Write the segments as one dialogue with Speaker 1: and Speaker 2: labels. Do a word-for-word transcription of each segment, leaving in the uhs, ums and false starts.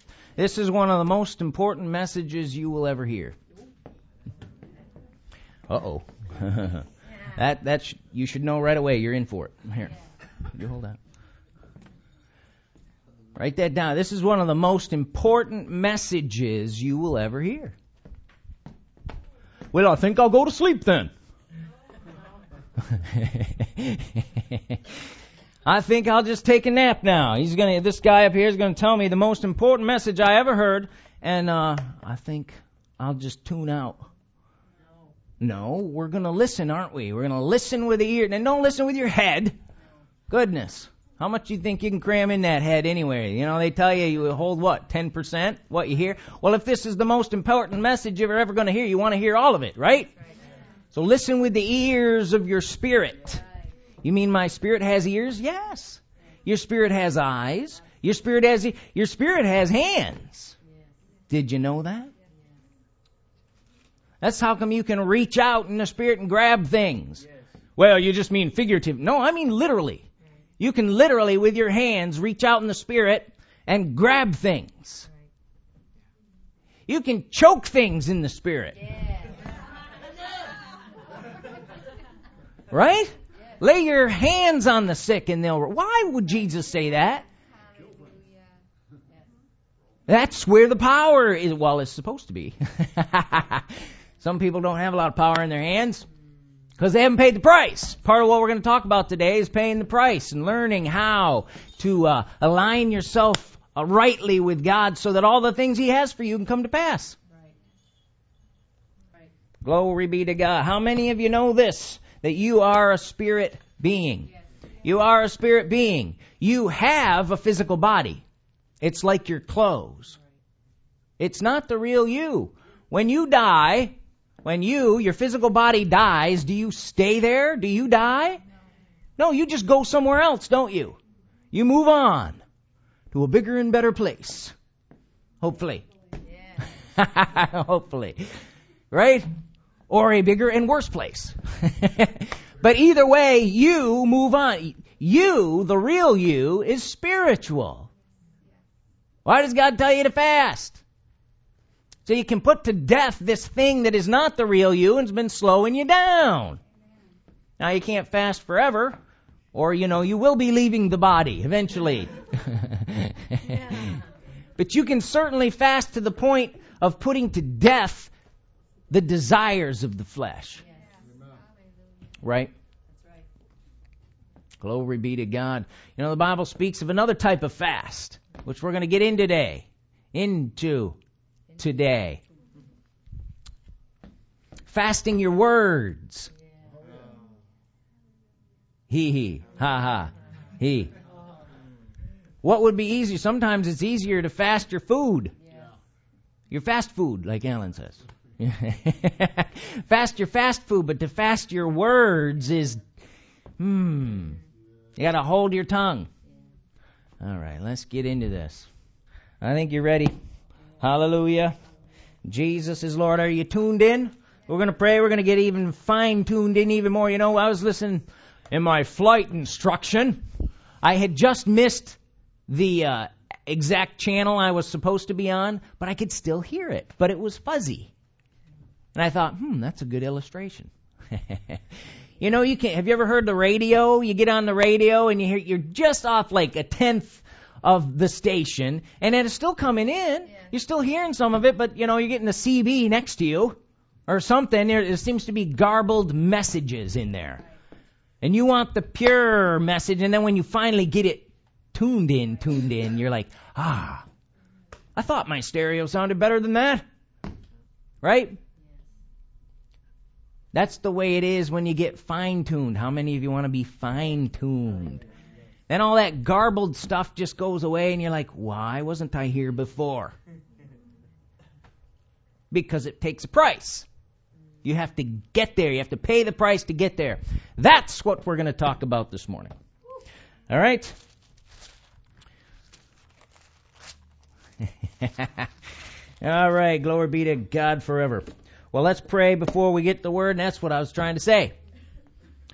Speaker 1: This is one of the most important messages you will ever hear. Uh-oh. that that sh- you should know right away. You're in for it. Here, you hold that. Write that down. This is one of the most important messages you will ever hear. Well, I think I'll go to sleep then. I think I'll just take a nap now. He's gonna. This guy up here is going to tell me the most important message I ever heard, and uh, I think I'll just tune out. No, we're going to listen, aren't we? We're going to listen with the ear. And don't listen with your head. Goodness. How much do you think you can cram in that head anyway? You know, they tell you you hold what, ten percent what you hear? Well, if this is the most important message you're ever going to hear, you want to hear all of it, right? So listen with the ears of your spirit. You mean my spirit has ears? Yes. Your spirit has eyes. Your spirit has your spirit has hands. Did you know that? That's how come you can reach out in the spirit and grab things. Well, you just mean figurative. No, I mean literally. You can literally, with your hands, reach out in the spirit and grab things. You can choke things in the spirit. Right? Lay your hands on the sick and they'll... Why would Jesus say that? That's where the power is. Well, it's supposed to be. Some people don't have a lot of power in their hands because they haven't paid the price. Part of what we're going to talk about today is paying the price and learning how to uh, align yourself uh, rightly with God so that all the things He has for you can come to pass. Right. Right. Glory be to God. How many of you know this? That you are a spirit being. Yes. You are a spirit being. You have a physical body. It's like your clothes. It's not the real you. When you die... When you, your physical body dies, do you stay there? Do you die? No, you just go somewhere else, don't you? You move on to a bigger and better place. Hopefully. Yeah. Hopefully. Right? Or a bigger and worse place. But either way, you move on. You, the real you, is spiritual. Why does God tell you to fast? So you can put to death this thing that is not the real you and has been slowing you down. Now you can't fast forever, or, you know, you will be leaving the body eventually. But you can certainly fast to the point of putting to death the desires of the flesh. Right? Glory be to God. You know, the Bible speaks of another type of fast, which we're going to get in today. Into... Today. Fasting your words. He, he, ha, ha, he. What would be easier? Sometimes it's easier to fast your food. Your fast food, like Alan says. Fast your fast food, but to fast your words is, hmm, you got to hold your tongue. All right, let's get into this. I think you're ready. Hallelujah. Jesus is Lord. Are you tuned in? We're going to pray. We're going to get even fine-tuned in even more. You know, I was listening in my flight instruction. I had just missed the uh, exact channel I was supposed to be on, but I could still hear it. But it was fuzzy. And I thought, hmm, that's a good illustration. You know, you can. Have you ever heard the radio? You get on the radio and you hear you're just off like a tenth of the station, and it's still coming in. Yeah. You're still hearing some of it, but, you know, you're getting the C B next to you or something. There, there seems to be garbled messages in there. Right. And you want the pure message, and then when you finally get it tuned in, tuned in, you're like, ah, I thought my stereo sounded better than that. Right? That's the way it is when you get fine-tuned. How many of you want to be fine-tuned? Then all that garbled stuff just goes away and you're like, why wasn't I here before? Because it takes a price. You have to get there. You have to pay the price to get there. That's what we're going to talk about this morning. All right? All right. Glory be to God forever. Well, let's pray before we get the word, and that's what I was trying to say.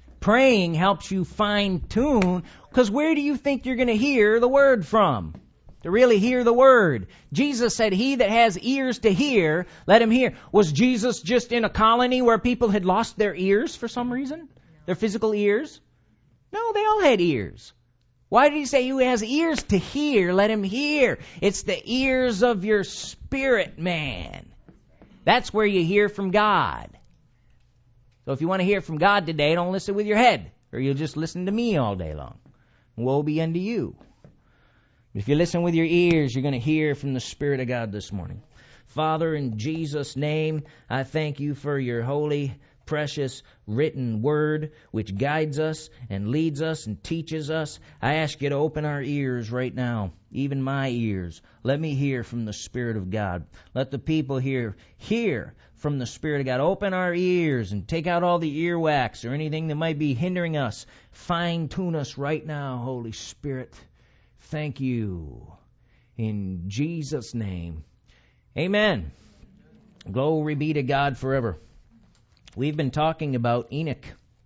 Speaker 1: Praying helps you fine-tune, because where do you think you're going to hear the word from? to really hear the Word. Jesus said, he that has ears to hear, let him hear. Was Jesus just in a colony where people had lost their ears for some reason? Their physical ears? No, they all had ears. Why did he say who has ears to hear, let him hear? It's the ears of your spirit, man. That's where you hear from God. So if you want to hear from God today, don't listen with your head, or you'll just listen to me all day long. Woe be unto you. If you listen with your ears, you're going to hear from the Spirit of God this morning. Father, in Jesus' name, I thank you for your holy, precious, written word, which guides us and leads us and teaches us. I ask you to open our ears right now, even my ears. Let me hear from the Spirit of God. Let the people here hear from the Spirit of God. Open our ears and take out all the earwax or anything that might be hindering us. Fine-tune us right now, Holy Spirit. Thank you. In Jesus' name, amen. Glory be to God forever. We've been talking about Enoch.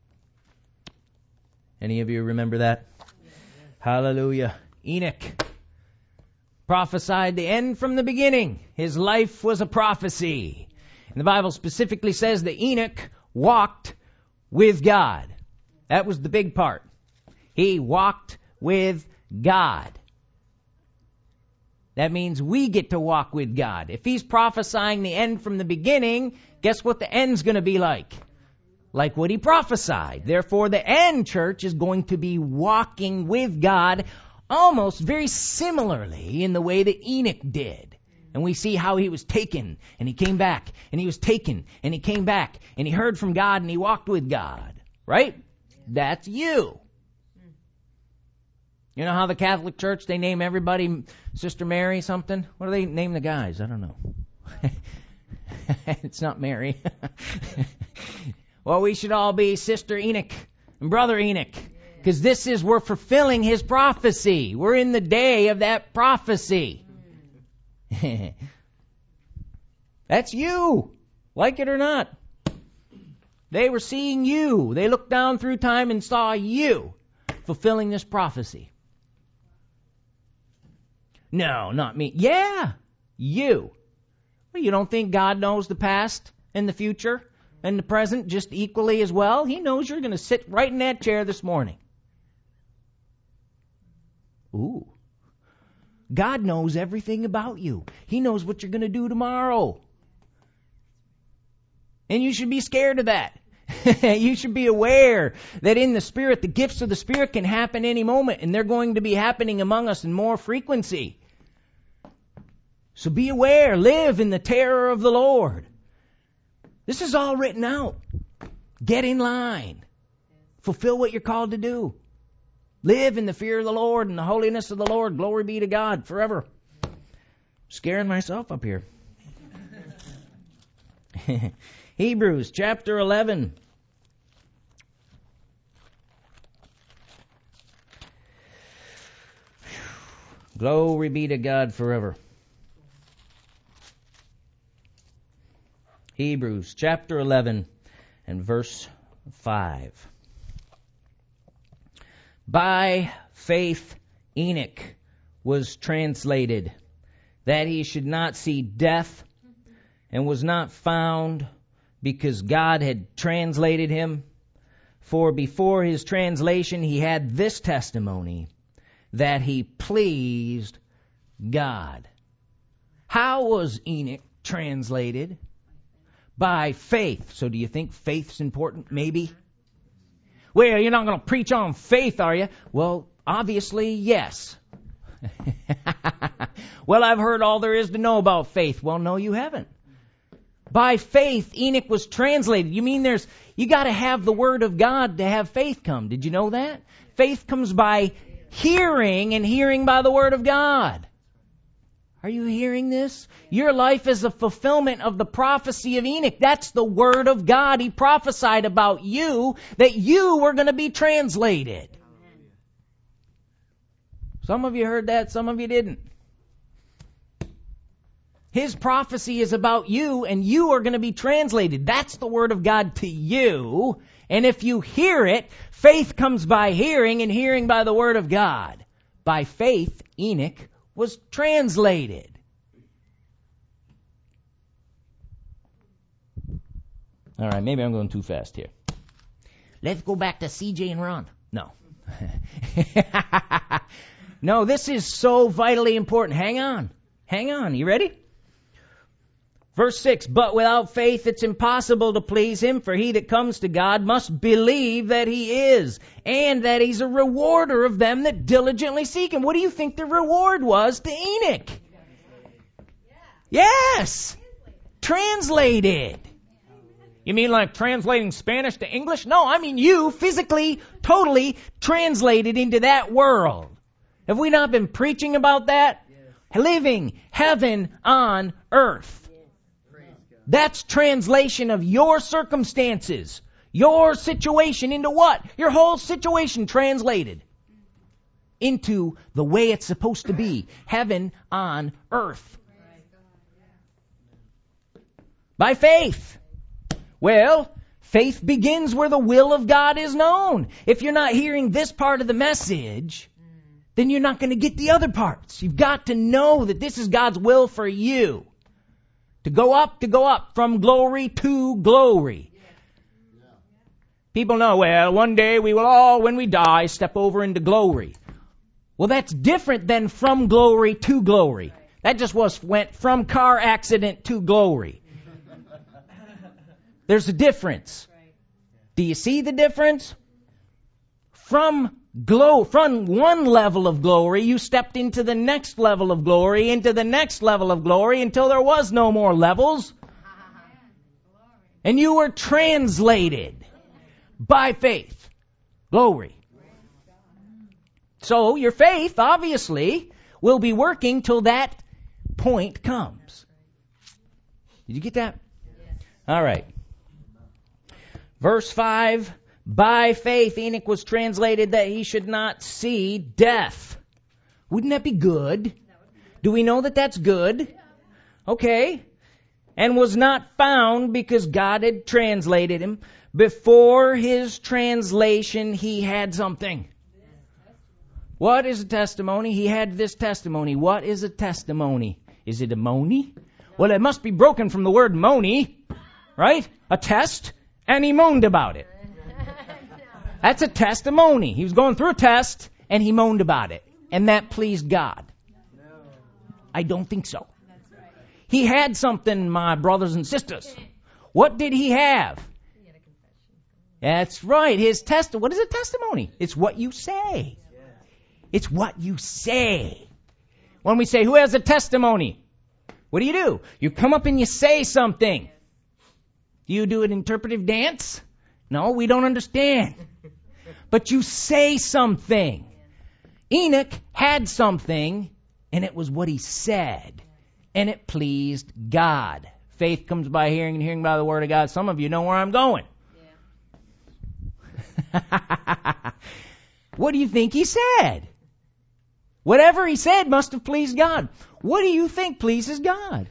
Speaker 1: Any of you remember that? Hallelujah. Enoch prophesied the end from the beginning. His life was a prophecy. And the Bible specifically says that Enoch walked with God. That was the big part. He walked with God. That means we get to walk with God. If he's prophesying the end from the beginning, guess what the end's going to be like? Like what he prophesied. Therefore, the end, church, is going to be walking with God almost very similarly in the way that Enoch did. And we see how he was taken, and he came back, and he was taken, and he came back, and he heard from God, and he walked with God. Right? That's you. You know how the Catholic Church, they name everybody Sister Mary something? What do they name the guys? I don't know. It's not Mary. Well, we should all be Sister Enoch and Brother Enoch, because this is, we're fulfilling his prophecy. We're in the day of that prophecy. That's you, like it or not. They were seeing you. They looked down through time and saw you fulfilling this prophecy. No, not me. Yeah, you. Well, you don't think God knows the past and the future and the present just equally as well? He knows you're going to sit right in that chair this morning. Ooh. God knows everything about you. He knows what you're going to do tomorrow. And you should be scared of that. You should be aware that in the Spirit, the gifts of the Spirit can happen any moment, and they're going to be happening among us in more frequency. So be aware. Live in the terror of the Lord. This is all written out. Get in line. Fulfill what you're called to do. Live in the fear of the Lord and the holiness of the Lord. Glory be to God forever. Scaring myself up here. Hebrews chapter eleven. Glory be to God forever. Hebrews chapter eleven and verse five. By faith Enoch was translated, that he should not see death, and was not found, because God had translated him. For before his translation he had this testimony, that he pleased God. How was Enoch translated? By faith. So do you think faith's important? Maybe. Well, you're not going to preach on faith, are you? Well, obviously, yes. Well, I've heard all there is to know about faith. Well, no, you haven't. By faith, Enoch was translated. You mean there's, you got to have the Word of God to have faith come. Did you know that? Faith comes by hearing, and hearing by the Word of God. Are you hearing this? Your life is a fulfillment of the prophecy of Enoch. That's the Word of God. He prophesied about you, that you were going to be translated. Some of you heard that, some of you didn't. His prophecy is about you, and you are going to be translated. That's the Word of God to you. And if you hear it, faith comes by hearing, and hearing by the Word of God. By faith, Enoch was translated. All right, maybe I'm going too fast here. Let's go back to C J and Ron. No. No, this is so vitally important. Hang on. Hang on. You ready? Verse six, but without faith it's impossible to please him, for he that comes to God must believe that he is, and that he's a rewarder of them that diligently seek him. What do you think the reward was to Enoch? Yes! Translated. You mean like translating Spanish to English? No, I mean you physically, totally translated into that world. Have we not been preaching about that? Living heaven on earth. That's translation of your circumstances, your situation into what? Your whole situation translated into the way it's supposed to be, heaven on earth. By faith. Well, faith begins where the will of God is known. If you're not hearing this part of the message, then you're not going to get the other parts. You've got to know that this is God's will for you. To go up, to go up, from glory to glory. People know, well, one day we will all, when we die, step over into glory. Well, that's different than from glory to glory. That just was went from car accident to glory. There's a difference. Do you see the difference? From glow, from one level of glory, you stepped into the next level of glory, into the next level of glory, until there was no more levels. And you were translated by faith. Glory. So your faith, obviously, will be working till that point comes. Did you get that? All right. Verse five. By faith, Enoch was translated that he should not see death. Wouldn't that be good? Do we know that that's good? Okay. And was not found because God had translated him. Before his translation, he had something. What is a testimony? He had this testimony. What is a testimony? Is it a moni? Well, it must be broken from the word moni, right? A test, and he moaned about it. That's a testimony. He was going through a test, and he moaned about it. And that pleased God. I don't think so. He had something, my brothers and sisters. What did he have? That's right. His test. What is a testimony? It's what you say. It's what you say. When we say, who has a testimony? What do you do? You come up and you say something. Do you do an interpretive dance? No, we don't understand. But you say something. Enoch had something, and it was what he said. And it pleased God. Faith comes by hearing, and hearing by the word of God. Some of you know where I'm going. Yeah. What do you think he said? Whatever he said must have pleased God. What do you think pleases God?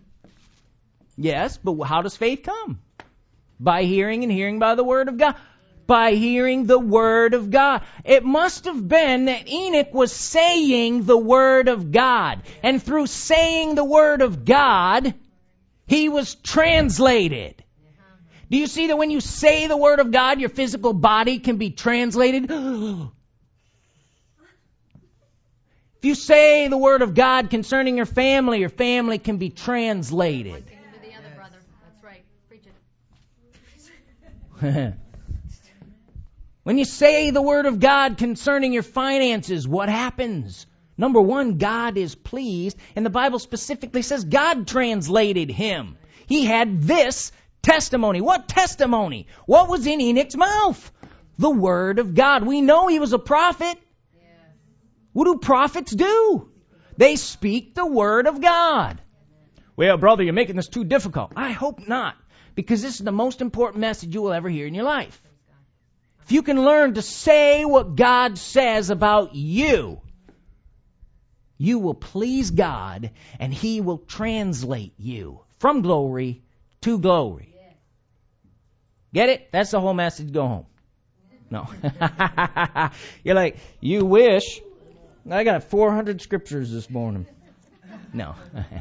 Speaker 1: Yes, but how does faith come? By hearing, and hearing by the word of God. By hearing the word of God. It must have been that Enoch was saying the word of God. And through saying the word of God, he was translated. Do you see that when you say the word of God, your physical body can be translated? If you say the word of God concerning your family, your family can be translated.
Speaker 2: The other brother. That's right. Preach it.
Speaker 1: When you say the word of God concerning your finances, what happens? Number one, God is pleased. And the Bible specifically says God translated him. He had this testimony. What testimony? What was in Enoch's mouth? The word of God. We know he was a prophet. What do prophets do? They speak the word of God. Well, brother, you're making this too difficult. I hope not. Because this is the most important message you will ever hear in your life. If you can learn to say what God says about you, you will please God, and he will translate you from glory to glory. Get it? That's the whole message. Go home. No. You're like, you wish. I got four hundred scriptures this morning. No.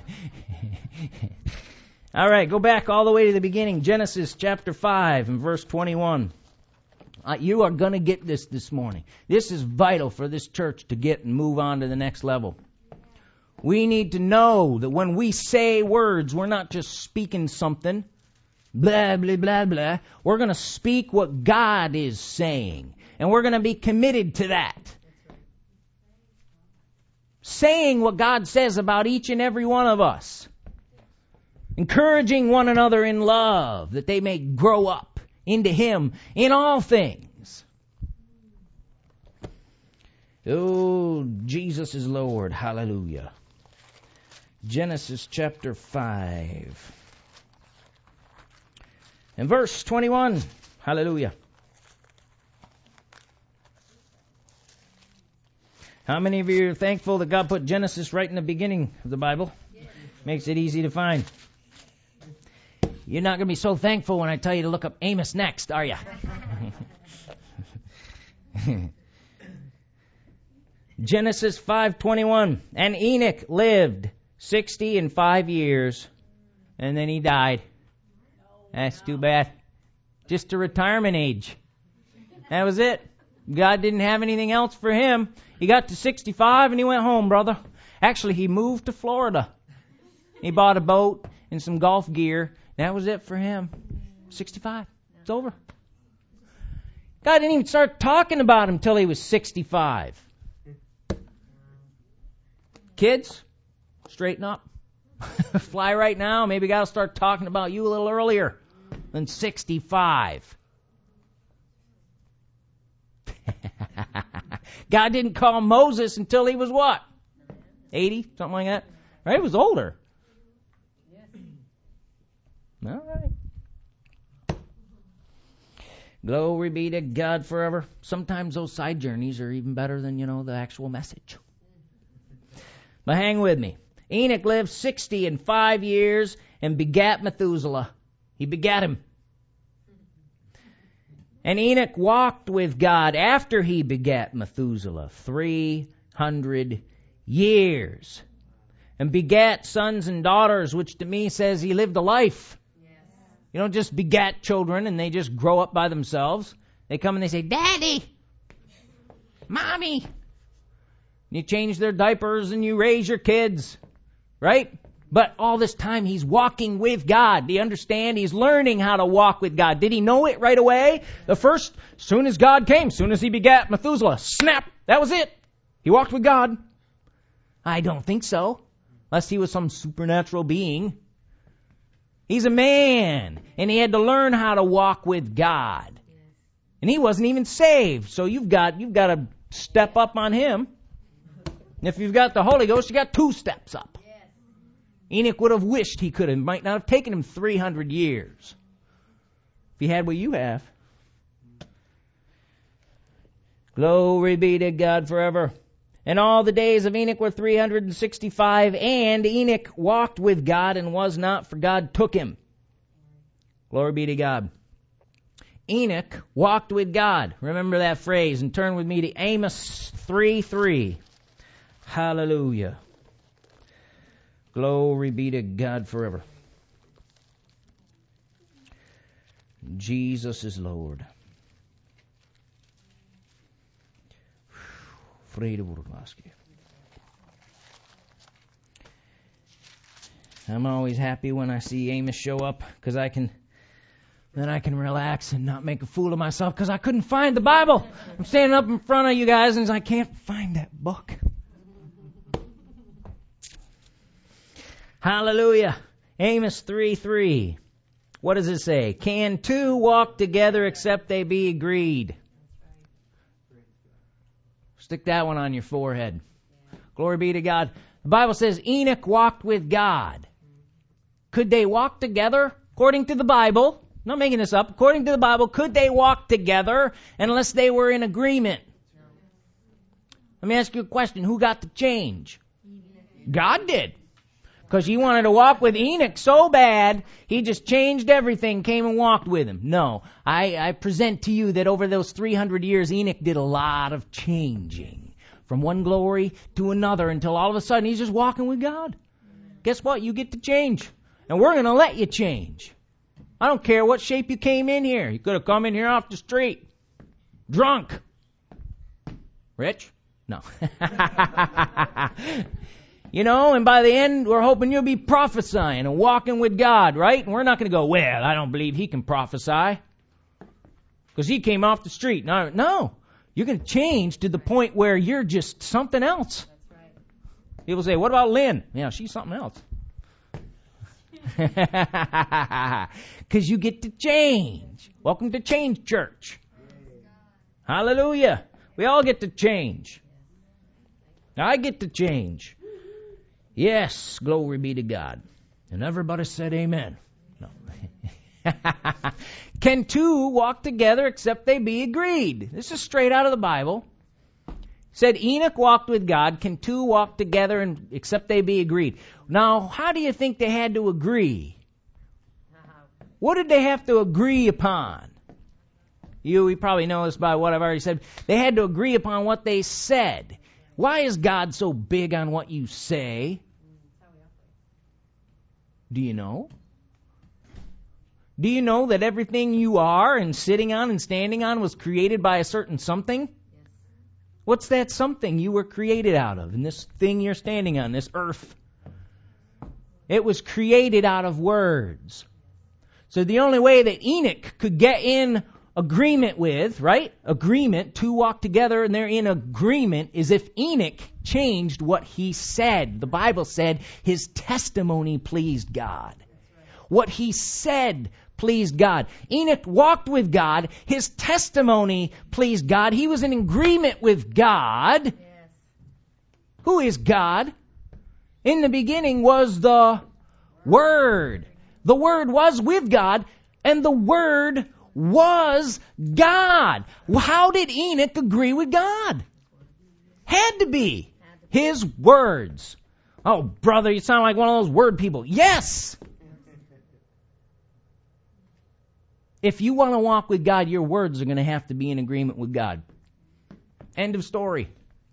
Speaker 1: All right, go back all the way to the beginning. Genesis chapter five and verse twenty-one. Uh, you are going to get this this morning. This is vital for this church to get and move on to the next level. We need to know that when we say words, we're not just speaking something, blah, blah, blah, blah. We're going to speak what God is saying, and we're going to be committed to that. Saying what God says about each and every one of us. Encouraging one another in love, that they may grow up into Him in all things. Oh, Jesus is Lord. Hallelujah. Genesis chapter five. And verse twenty-one. Hallelujah. How many of you are thankful that God put Genesis right in the beginning of the Bible? Yes. Makes it easy to find. You're not going to be so thankful when I tell you to look up Amos next, are you? Genesis five twenty-one. And Enoch lived sixty and five years, and then he died. That's too bad. Just a retirement age. That was it. God didn't have anything else for him. He got to sixty-five and he went home, brother. Actually, he moved to Florida. He bought a boat and some golf gear. That was it for him. sixty-five. It's over. God didn't even start talking about him till he was sixty-five. Kids, straighten up. Fly right now. Maybe God will start talking about you a little earlier than sixty-five. God didn't call Moses until he was what? eighty, something like that. Right? He was older. All right. Glory be to God forever. Sometimes those side journeys are even better than, you know, the actual message. But hang with me. Enoch lived sixty and five years and begat Methuselah. He begat him. And Enoch walked with God after he begat Methuselah three hundred years. And begat sons and daughters, which to me says he lived a life. You don't just begat children and they just grow up by themselves. They come and they say, Daddy, Mommy. You change their diapers and you raise your kids. Right? But all this time he's walking with God. Do you understand? He's learning how to walk with God. Did he know it right away? The first, soon as God came, soon as he begat Methuselah, snap, that was it. He walked with God. I don't think so. Unless he was some supernatural being. He's a man, and he had to learn how to walk with God. And he wasn't even saved, so you've got you've got to step up on him. And if you've got the Holy Ghost, you got two steps up. Enoch would have wished he could have. It might not have taken him three hundred years if he had what you have. Glory be to God forever. And all the days of Enoch were three hundred sixty-five, and Enoch walked with God and was not, for God took him. Glory be to God. Enoch walked with God. Remember that phrase, and turn with me to Amos three three. Hallelujah. Glory be to God forever. Jesus is Lord. I'm always happy when I see Amos show up, because I can, then I can relax and not make a fool of myself, because I couldn't find the Bible. I'm standing up in front of you guys and I can't find that book. Hallelujah. Amos three three. What does it say? Can two walk together except they be agreed? Stick that one on your forehead. Glory be to God. The Bible says Enoch walked with God. Could they walk together? According to the Bible, I'm not making this up, according to the Bible, could they walk together unless they were in agreement? Let me ask you a question. Who got the change? God did. Because he wanted to walk with Enoch so bad, he just changed everything, came and walked with him. No, I, I present to you that over those three hundred years, Enoch did a lot of changing. from one glory to another until all of a sudden he's just walking with God. Guess what? You get to change. And we're going to let you change. I don't care what shape you came in here. You could have come in here off the street. Drunk. Rich? No. You know, and by the end, we're hoping you'll be prophesying and walking with God, right? And we're not going to go, well, I don't believe he can prophesy because he came off the street. No, no. You're going to change to the point where you're just something else.
Speaker 2: That's right.
Speaker 1: People say, what about Lynn? Yeah, she's something else. Because you get to change. Welcome to Change Church. Hallelujah. We all get to change. I get to change. Yes, glory be to God. And everybody said amen. No. Can two walk together except they be agreed? This is straight out of the Bible. It said Enoch walked with God. Can two walk together and except they be agreed? Now, how do you think they had to agree? What did they have to agree upon? You, we probably know this by what I've already said. They had to agree upon what they said. Why is God so big on what you say? Do you know? Do you know that everything you are and sitting on and standing on was created by a certain something? What's that something you were created out of? And this thing you're standing on, this earth. It was created out of words. So the only way that Enoch could get in agreement with, right? Agreement, two walk together and they're in agreement, is if Enoch changed what he said. The Bible said his testimony pleased God. What he said pleased God. Enoch walked with God. His testimony pleased God. He was in agreement with God.
Speaker 2: Yes.
Speaker 1: Who is God? In the beginning was the Word. The Word was with God, and the Word was God. How did Enoch agree with God? Had to be his words. Oh, brother, you sound like one of those word people. Yes! If you want to walk with God, your words are going to have to be in agreement with God. End of story.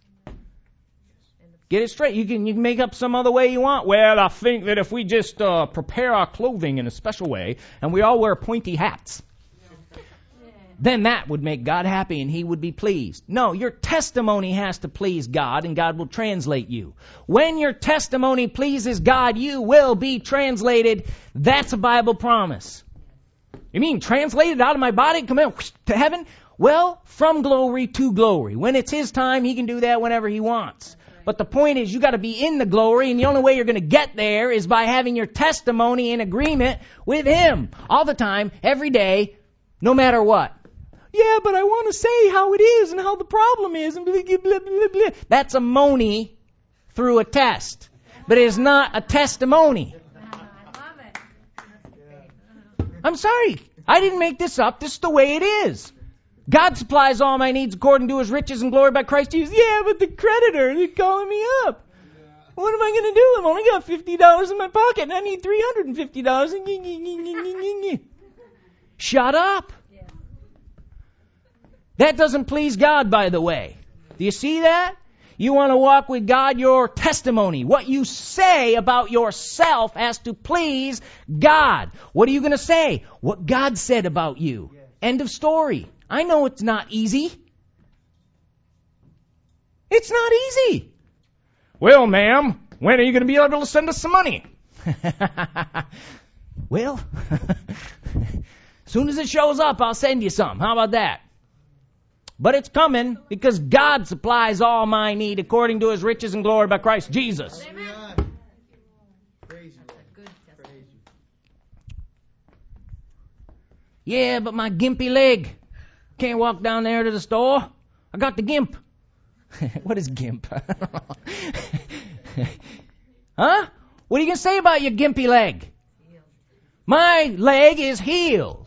Speaker 1: Get it straight. You can you can make up some other way you want. Well, I think that if we just uh, prepare our clothing in a special way and we all wear pointy hats, then that would make God happy and he would be pleased. No, your testimony has to please God and God will translate you. When your testimony pleases God, you will be translated. That's a Bible promise. You mean translated out of my body, come in to heaven? Well, from glory to glory. When it's his time, he can do that whenever he wants. But the point is, you got to be in the glory, and the only way you're going to get there is by having your testimony in agreement with him. All the time, every day, no matter what. Yeah, but I want to say how it is and how the problem is. And blah, blah, blah, blah. That's a money through a test. But it is not a testimony. I'm sorry. I didn't make this up. This is the way it is. God supplies all my needs according to his riches and glory by Christ Jesus. Yeah, but the creditor, they're calling me up. What am I going to do? I've only got fifty dollars in my pocket and I need three hundred fifty dollars. Shut up. That doesn't please God, by the way. Do you see that? You want to walk with God, your testimony, what you say about yourself has to please God. What are you going to say? What God said about you. Yes. End of story. I know it's not easy. It's not easy. Well, ma'am, when are you going to be able to send us some money? Well, as soon as it shows up, I'll send you some. How about that? But it's coming because God supplies all my need according to his riches and glory by Christ Jesus.
Speaker 2: Amen.
Speaker 3: Praise you. Praise you.
Speaker 1: Yeah, but my gimpy leg. Can't walk down there to the store. I got the gimp. What is gimp? Huh? What are you going to say about your gimpy leg? My leg is healed.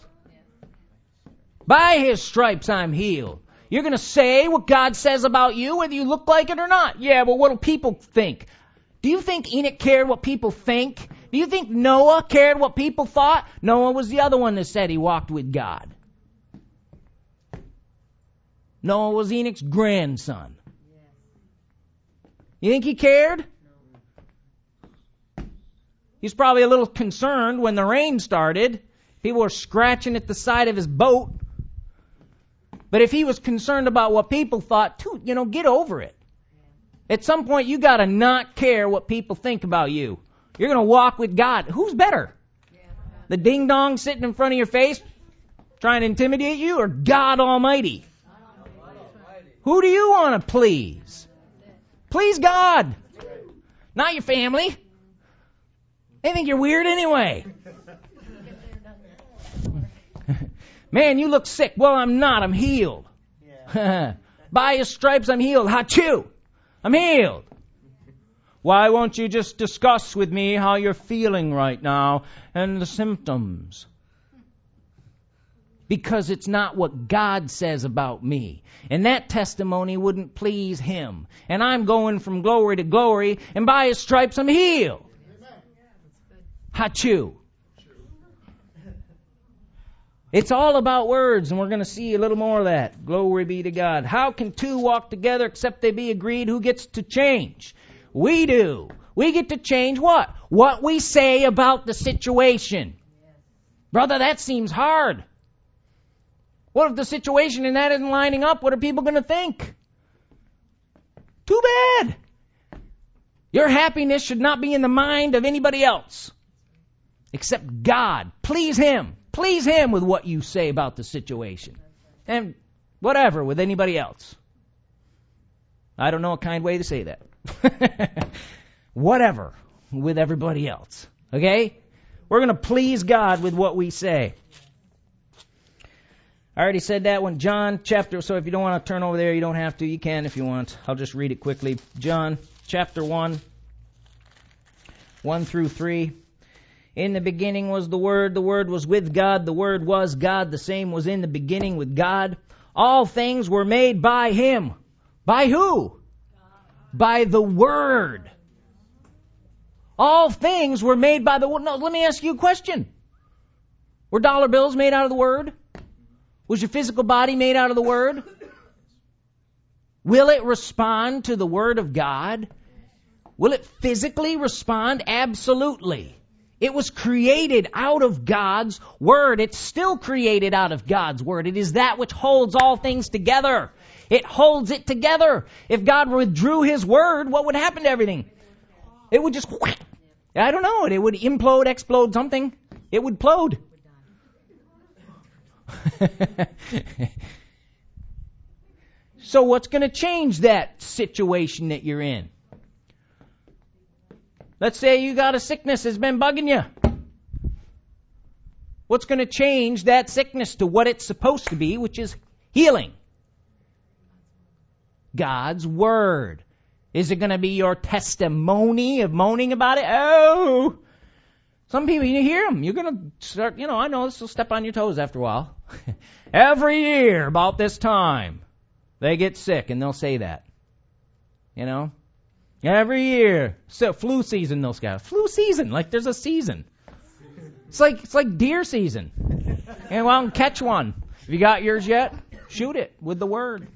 Speaker 1: By his stripes I'm healed. You're going to say what God says about you, whether you look like it or not. Yeah, but what do people think? Do you think Enoch cared what people think? Do you think Noah cared what people thought? Noah was the other one that said he walked with God. Noah was Enoch's grandson. You think he cared? He's probably a little concerned when the rain started. People were scratching at the side of his boat. But if he was concerned about what people thought, too, you know, get over it. At some point, you got to not care what people think about you. You're going to walk with God. Who's better? The ding-dong sitting in front of your face trying to intimidate you, or God Almighty? Who do you want to please? Please God. Not your family. They think you're weird anyway. Man, you look sick. Well, I'm not. I'm healed. Yeah. By his stripes, I'm healed. Hachoo. I'm healed. Why won't you just discuss with me how you're feeling right now and the symptoms? Because it's not what God says about me. And that testimony wouldn't please him. And I'm going from glory to glory, and by his stripes I'm healed. Hachoo. It's all about words, and we're going to see a little more of that. Glory be to God. How can two walk together except they be agreed? Who gets to change? We do. We get to change what? What we say about the situation. Brother, that seems hard. What if the situation in that isn't lining up? What are people going to think? Too bad. Your happiness should not be in the mind of anybody else except God. Please him. Please him with what you say about the situation. And whatever with anybody else. I don't know a kind way to say that. Whatever with everybody else. Okay? We're going to please God with what we say. I already said that one. John chapter, so if you don't want to turn over there, you don't have to. You can if you want. I'll just read it quickly. John chapter one, one through three. In the beginning was the Word. The Word was with God. The Word was God. The same was in the beginning with God. All things were made by him. By who? God. By the Word. All things were made by the Word. No, let me ask you a question. Were dollar bills made out of the Word? Was your physical body made out of the Word? Will it respond to the Word of God? Will it physically respond? Absolutely. It was created out of God's Word. It's still created out of God's Word. It is that which holds all things together. It holds it together. If God withdrew His Word, what would happen to everything? It would just, whack. I don't know, it would implode, explode, something. It would plode. So what's going to change that situation that you're in? Let's say you got a sickness that's been bugging you. What's going to change that sickness to what it's supposed to be, which is healing? God's Word. Is it going to be your testimony of moaning about it? Oh! Some people, you hear them. You're going to start, you know, I know this will step on your toes after a while. Every year about this time, they get sick and they'll say that. You know? Every year. So flu season, those guys. Flu season, like there's a season. It's like it's like deer season. And well, and catch one. Have you got yours yet? Shoot it with the Word.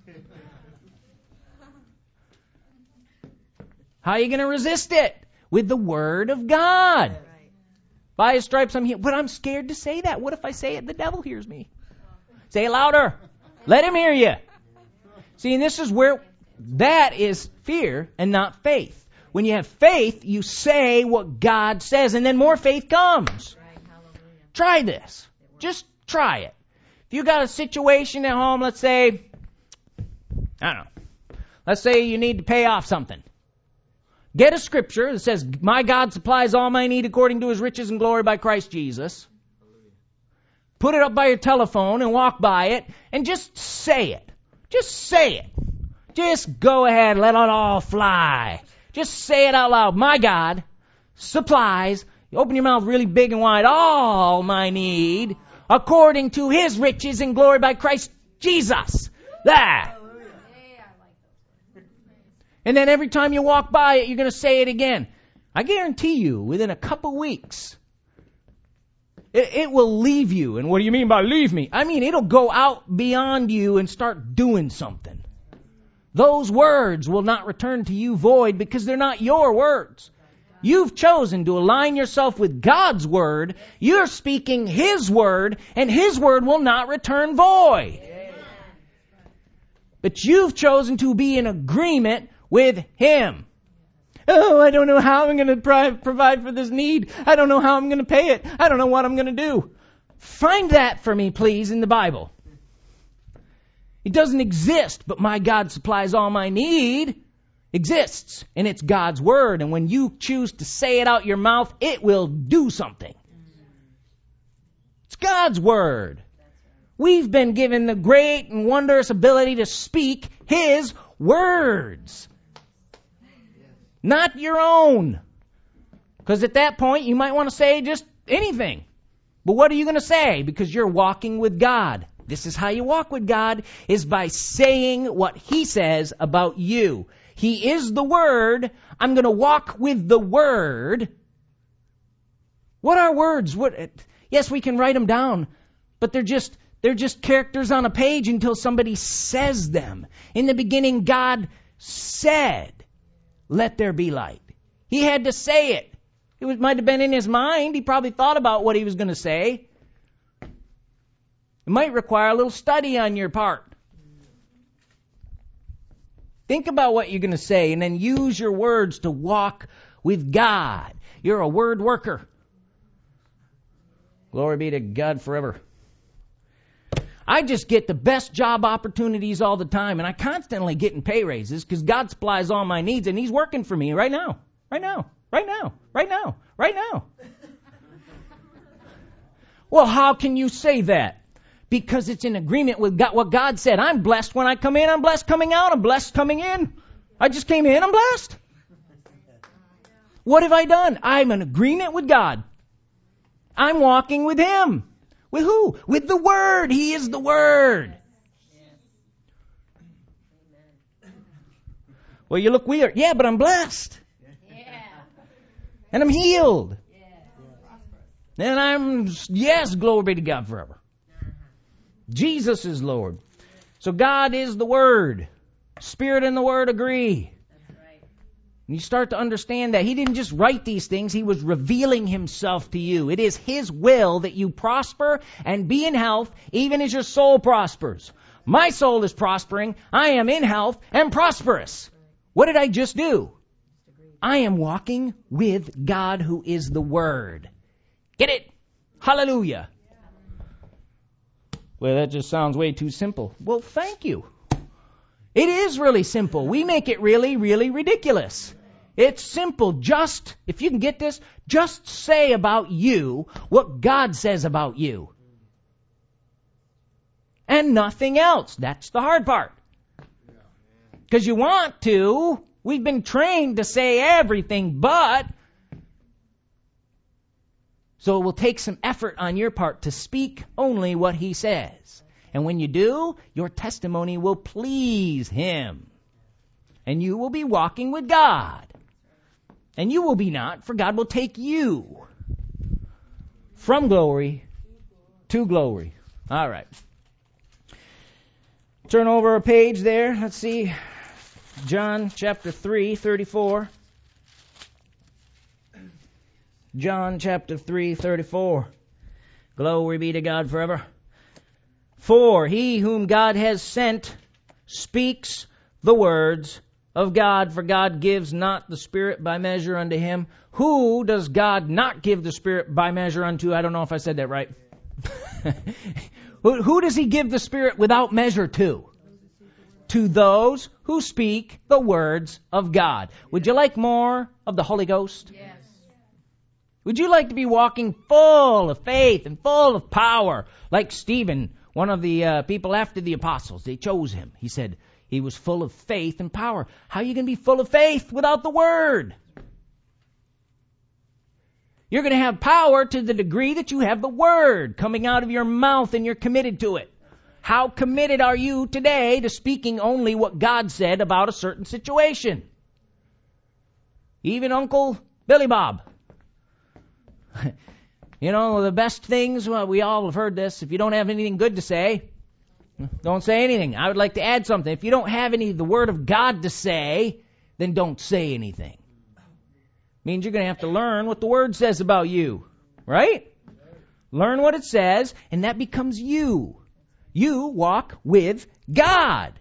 Speaker 1: How are you going to resist it? With the Word of God. By His stripes I'm healed. But I'm scared to say that. What if I say it? The devil hears me. Say it louder. Let him hear you. See, and this is where that is fear and not faith. When you have faith, you say what God says, and then more faith comes. Try this. Just try it. If you got a situation at home, let's say, I don't know. Let's say you need to pay off something. Get a scripture that says, my God supplies all my need according to His riches and glory by Christ Jesus. Put it up by your telephone and walk by it and just say it. Just say it. Just go ahead, let it all fly. Just say it out loud. My God supplies, you open your mouth really big and wide, all my need according to His riches and glory by Christ Jesus. There. And then every time you walk by it, you're going to say it again. I guarantee you, within a couple weeks, it, it will leave you. And what do you mean by leave me? I mean, it'll go out beyond you and start doing something. Those words will not return to you void because they're not your words. You've chosen to align yourself with God's Word. You're speaking His Word, and His Word will not return void. But you've chosen to be in agreement with Him. Oh, I don't know how I'm going to pri- provide for this need. I don't know how I'm going to pay it. I don't know what I'm going to do. Find that for me, please, in the Bible. It doesn't exist, but my God supplies all my need. Exists, and it's God's Word. And when you choose to say it out your mouth, it will do something. It's God's Word. We've been given the great and wondrous ability to speak His words. Not your own. Because at that point, you might want to say just anything. But what are you going to say? Because you're walking with God. This is how you walk with God, is by saying what He says about you. He is the Word. I'm going to walk with the Word. What are words? What? Yes, we can write them down, but they're just they're just characters on a page until somebody says them. In the beginning, God said, "Let there be light." He had to say it. It was, might have been in His mind. He probably thought about what He was going to say. It might require a little study on your part. Think about what you're going to say and then use your words to walk with God. You're a word worker. Glory be to God forever. I just get the best job opportunities all the time, and I constantly get in pay raises because God supplies all my needs, and He's working for me right now, right now, right now, right now, right now. Well, how can you say that? Because it's in agreement with God, what God said. I'm blessed when I come in. I'm blessed coming out. I'm blessed coming in. I just came in. I'm blessed. What have I done? I'm in agreement with God. I'm walking with Him. With who? With the Word. He is the Word. Well, you look weird. Yeah, but I'm blessed. And I'm healed. And I'm, yes, glory be to God forever. Jesus is Lord. So God is the Word. Spirit and the Word agree.
Speaker 2: That's right.
Speaker 1: And you start to understand that He didn't just write these things. He was revealing Himself to you. It is His will that you prosper and be in health, even as your soul prospers. My soul is prospering. I am in health and prosperous. What did I just do? I am walking with God, who is the Word. Get it? Hallelujah. Well, that just sounds way too simple. Well, thank you. It is really simple. We make it really, really ridiculous. It's simple. Just, if you can get this, just say about you what God says about you. And nothing else. That's the hard part. Because you want to. We've been trained to say everything, but... So it will take some effort on your part to speak only what He says. And when you do, your testimony will please Him. And you will be walking with God. And you will be not, for God will take you from glory to glory. All right. Turn over a page there. Let's see. John chapter three, thirty-four. John chapter three, thirty-four. Glory be to God forever. For he whom God has sent speaks the words of God, for God gives not the Spirit by measure unto him. Who does God not give the Spirit by measure unto? I don't know if I said that right. who, who does He give the Spirit without measure to? To those who speak the words of God. Would you like more of the Holy Ghost?
Speaker 2: Yes.
Speaker 1: Would you like to be walking full of faith and full of power, like Stephen, one of the uh, people after the apostles? They chose him. He said he was full of faith and power. How are you going to be full of faith without the Word? You're going to have power to the degree that you have the Word coming out of your mouth and you're committed to it. How committed are you today to speaking only what God said about a certain situation? Even Uncle Billy Bob. You know, the best things, well, we all have heard this. If you don't have anything good to say, Don't say anything. I would like to add something. If you don't have any of the Word of God to say, then don't say anything. Means you're going to have to learn what the Word says about you. Right? Learn what it says, and that becomes you. You walk with God.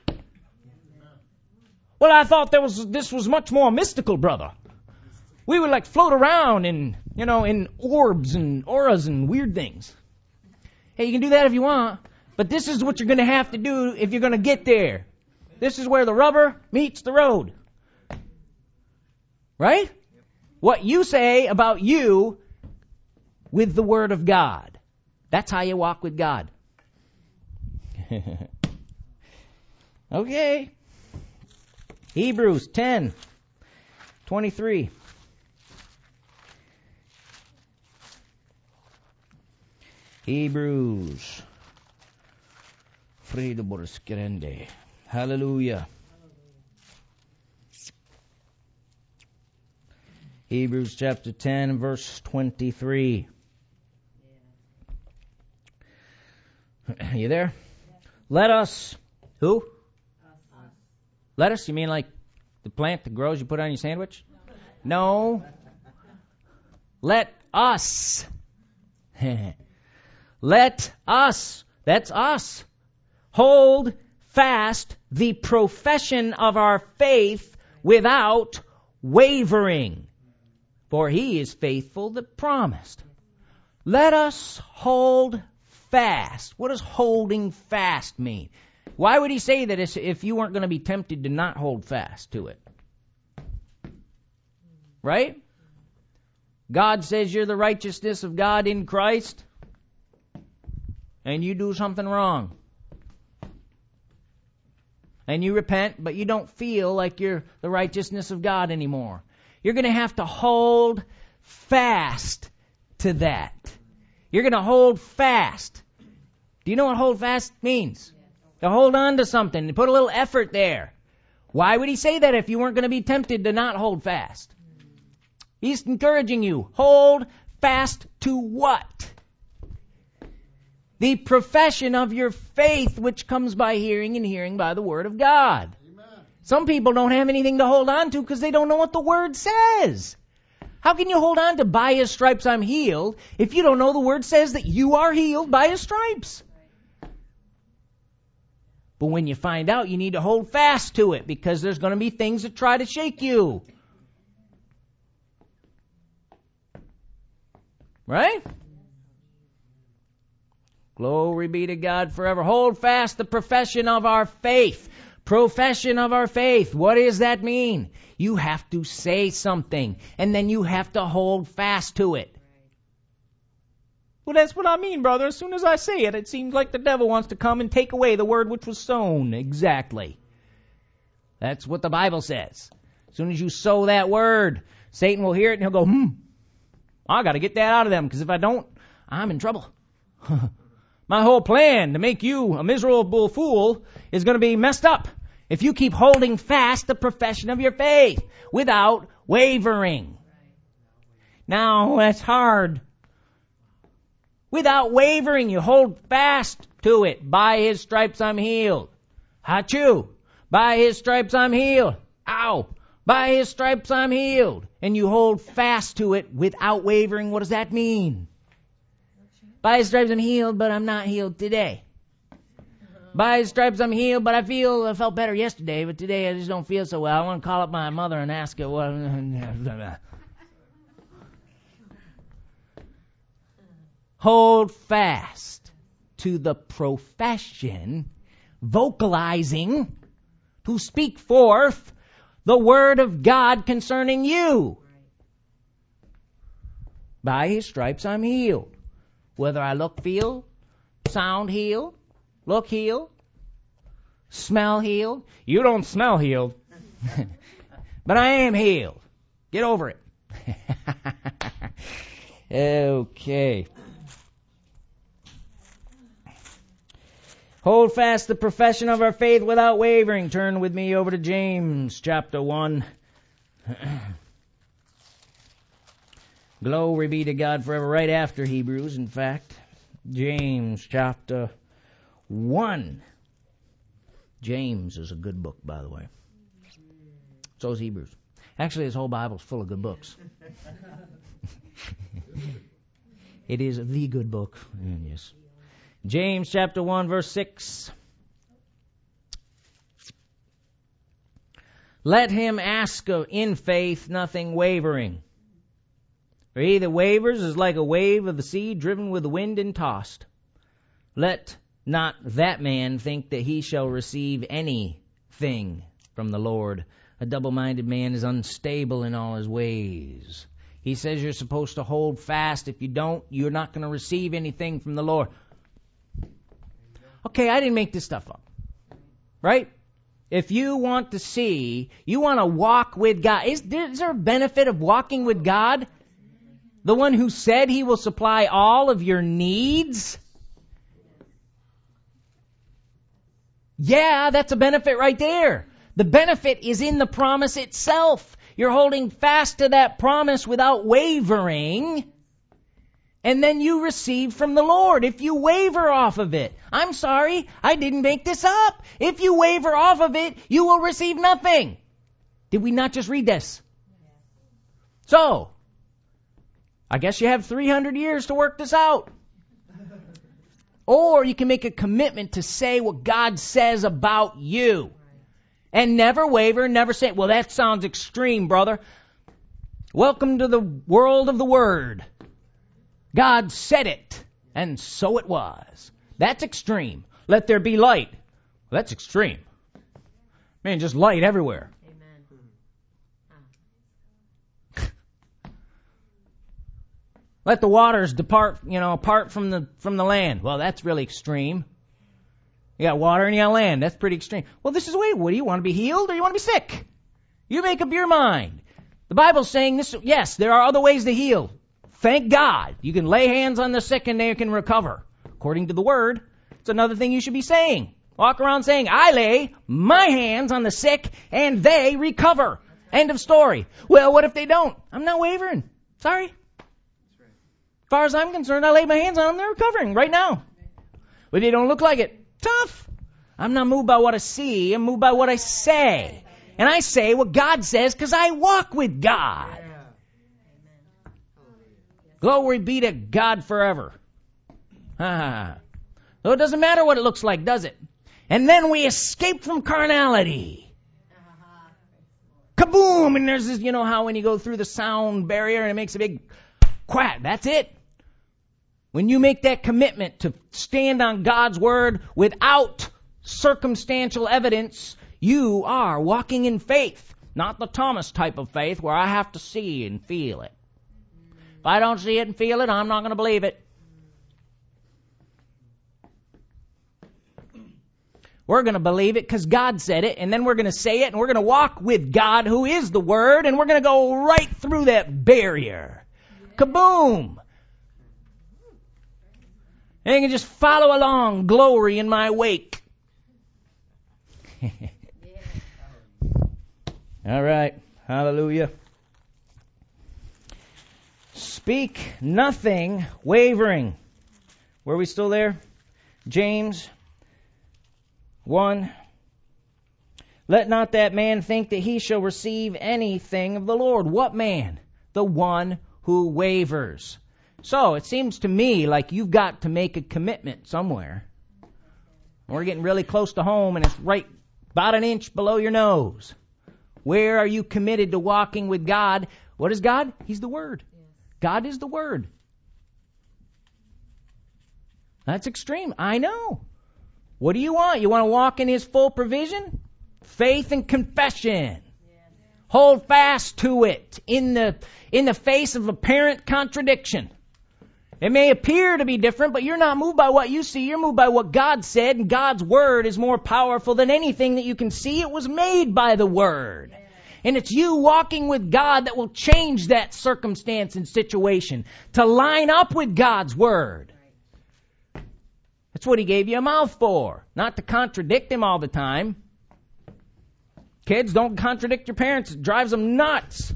Speaker 1: Well, I thought there was this was much more mystical, brother. We would like float around in, you know, in orbs and auras and weird things. Hey, you can do that if you want, but this is what you're going to have to do if you're going to get there. This is where the rubber meets the road. Right? What you say about you with the Word of God. That's how you walk with God. Okay. Hebrews ten twenty-three. Hebrews. Hallelujah. Hebrews chapter ten, verse twenty-three. You there? Let us, who? Us. Lettuce? You mean like the plant that grows you put on your sandwich? No. Let us. Let us, that's us, hold fast the profession of our faith without wavering. For he is faithful that promised. Let us hold fast. What does holding fast mean? Why would he say that if you weren't going to be tempted to not hold fast to it? Right? God says you're the righteousness of God in Christ, and you do something wrong. And you repent, but you don't feel like you're the righteousness of God anymore. You're going to have to hold fast to that. You're going to hold fast. Do you know what hold fast means? To hold on to something, to put a little effort there. Why would he say that if you weren't going to be tempted to not hold fast? He's encouraging you. Hold fast to what? The profession of your faith, which comes by hearing, and hearing by the Word of God. Amen. Some people don't have anything to hold on to because they don't know what the Word says. How can you hold on to by His stripes I'm healed if you don't know the Word says that you are healed by His stripes? But when you find out, you need to hold fast to it because there's going to be things that try to shake you. Right? Glory be to God forever. Hold fast the profession of our faith. Profession of our faith. What does that mean? You have to say something, and then you have to hold fast to it. Well, that's what I mean, brother. As soon as I say it, it seems like the devil wants to come and take away the word which was sown. Exactly. That's what the Bible says. As soon as you sow that word, Satan will hear it and he'll go, hmm, I got to get that out of them, because if I don't, I'm in trouble. My whole plan to make you a miserable fool is going to be messed up if you keep holding fast the profession of your faith without wavering. Now, that's hard. Without wavering, you hold fast to it. By His stripes I'm healed. Achoo. By His stripes I'm healed. Ow. By His stripes I'm healed. And you hold fast to it without wavering. What does that mean? By His stripes I'm healed, but I'm not healed today. By His stripes I'm healed, but I feel I felt better yesterday, but today I just don't feel so well. I want to call up my mother and ask her what. Hold fast to the profession, vocalizing to speak forth the word of God concerning you. By His stripes I'm healed. Whether I look, feel, sound healed, look healed, smell healed. You don't smell healed, but I am healed. Get over it. Okay. Hold fast the profession of our faith without wavering. Turn with me over to James chapter one. Glory be to God forever. Right after Hebrews, in fact. James chapter one. James is a good book, by the way. So is Hebrews. Actually, his whole Bible's full of good books. It is the good book. Mm, yes. James chapter one, verse six. Let him ask in faith, nothing wavering. For he that wavers is like a wave of the sea driven with the wind and tossed. Let not that man think that he shall receive anything from the Lord. A double-minded man is unstable in all his ways. He says you're supposed to hold fast. If you don't, you're not going to receive anything from the Lord. Okay, I didn't make this stuff up. Right? If you want to see, you want to walk with God. Is there, is there a benefit of walking with God? The one who said he will supply all of your needs? Yeah, that's a benefit right there. The benefit is in the promise itself. You're holding fast to that promise without wavering. And then you receive from the Lord. If you waver off of it, I'm sorry, I didn't make this up. If you waver off of it, you will receive nothing. Did we not just read this? So, I guess you have three hundred years to work this out. Or you can make a commitment to say what God says about you. And never waver, never say, well, that sounds extreme, brother. Welcome to the world of the Word. God said it, and so it was. That's extreme. Let there be light. Well, that's extreme. Man, just light everywhere. Amen. Let the waters depart, you know, apart from the from the land. Well, that's really extreme. You got water and you got land. That's pretty extreme. Well, this is the way. What do you want to be healed or you want to be sick? You make up your mind. The Bible's saying this. Yes, there are other ways to heal. Thank God. You can lay hands on the sick and they can recover. According to the Word, it's another thing you should be saying. Walk around saying, I lay my hands on the sick and they recover. End of story. Well, what if they don't? I'm not wavering. Sorry. As far as I'm concerned, I lay my hands on them, they're recovering right now. But they don't look like it. Tough. I'm not moved by what I see. I'm moved by what I say. And I say what God says because I walk with God. Glory be to God forever. Ah. So it doesn't matter what it looks like, does it? And then we escape from carnality. Kaboom! And there's this, you know how when you go through the sound barrier and it makes a big quack. That's it. When you make that commitment to stand on God's Word without circumstantial evidence, you are walking in faith. Not the Thomas type of faith where I have to see and feel it. If I don't see it and feel it, I'm not going to believe it. We're going to believe it because God said it, and then we're going to say it, and we're going to walk with God, who is the Word, and we're going to go right through that barrier. Kaboom! And you can just follow along, glory in my wake. All right. Hallelujah. Speak nothing wavering. Were we still there? James one. Let not that man think that he shall receive anything of the Lord. What man? The one who wavers. So it seems to me like you've got to make a commitment somewhere. We're getting really close to home and it's right about an inch below your nose. Where are you committed to walking with God? What is God? He's the Word. God is the Word. That's extreme. I know. What do you want? You want to walk in His full provision? Faith and confession. Hold fast to it in the in the face of apparent contradiction. It may appear to be different, but you're not moved by what you see. You're moved by what God said, and God's Word is more powerful than anything that you can see. It was made by the Word. And it's you walking with God that will change that circumstance and situation to line up with God's Word. That's what He gave you a mouth for, not to contradict Him all the time. Kids, don't contradict your parents. It drives them nuts.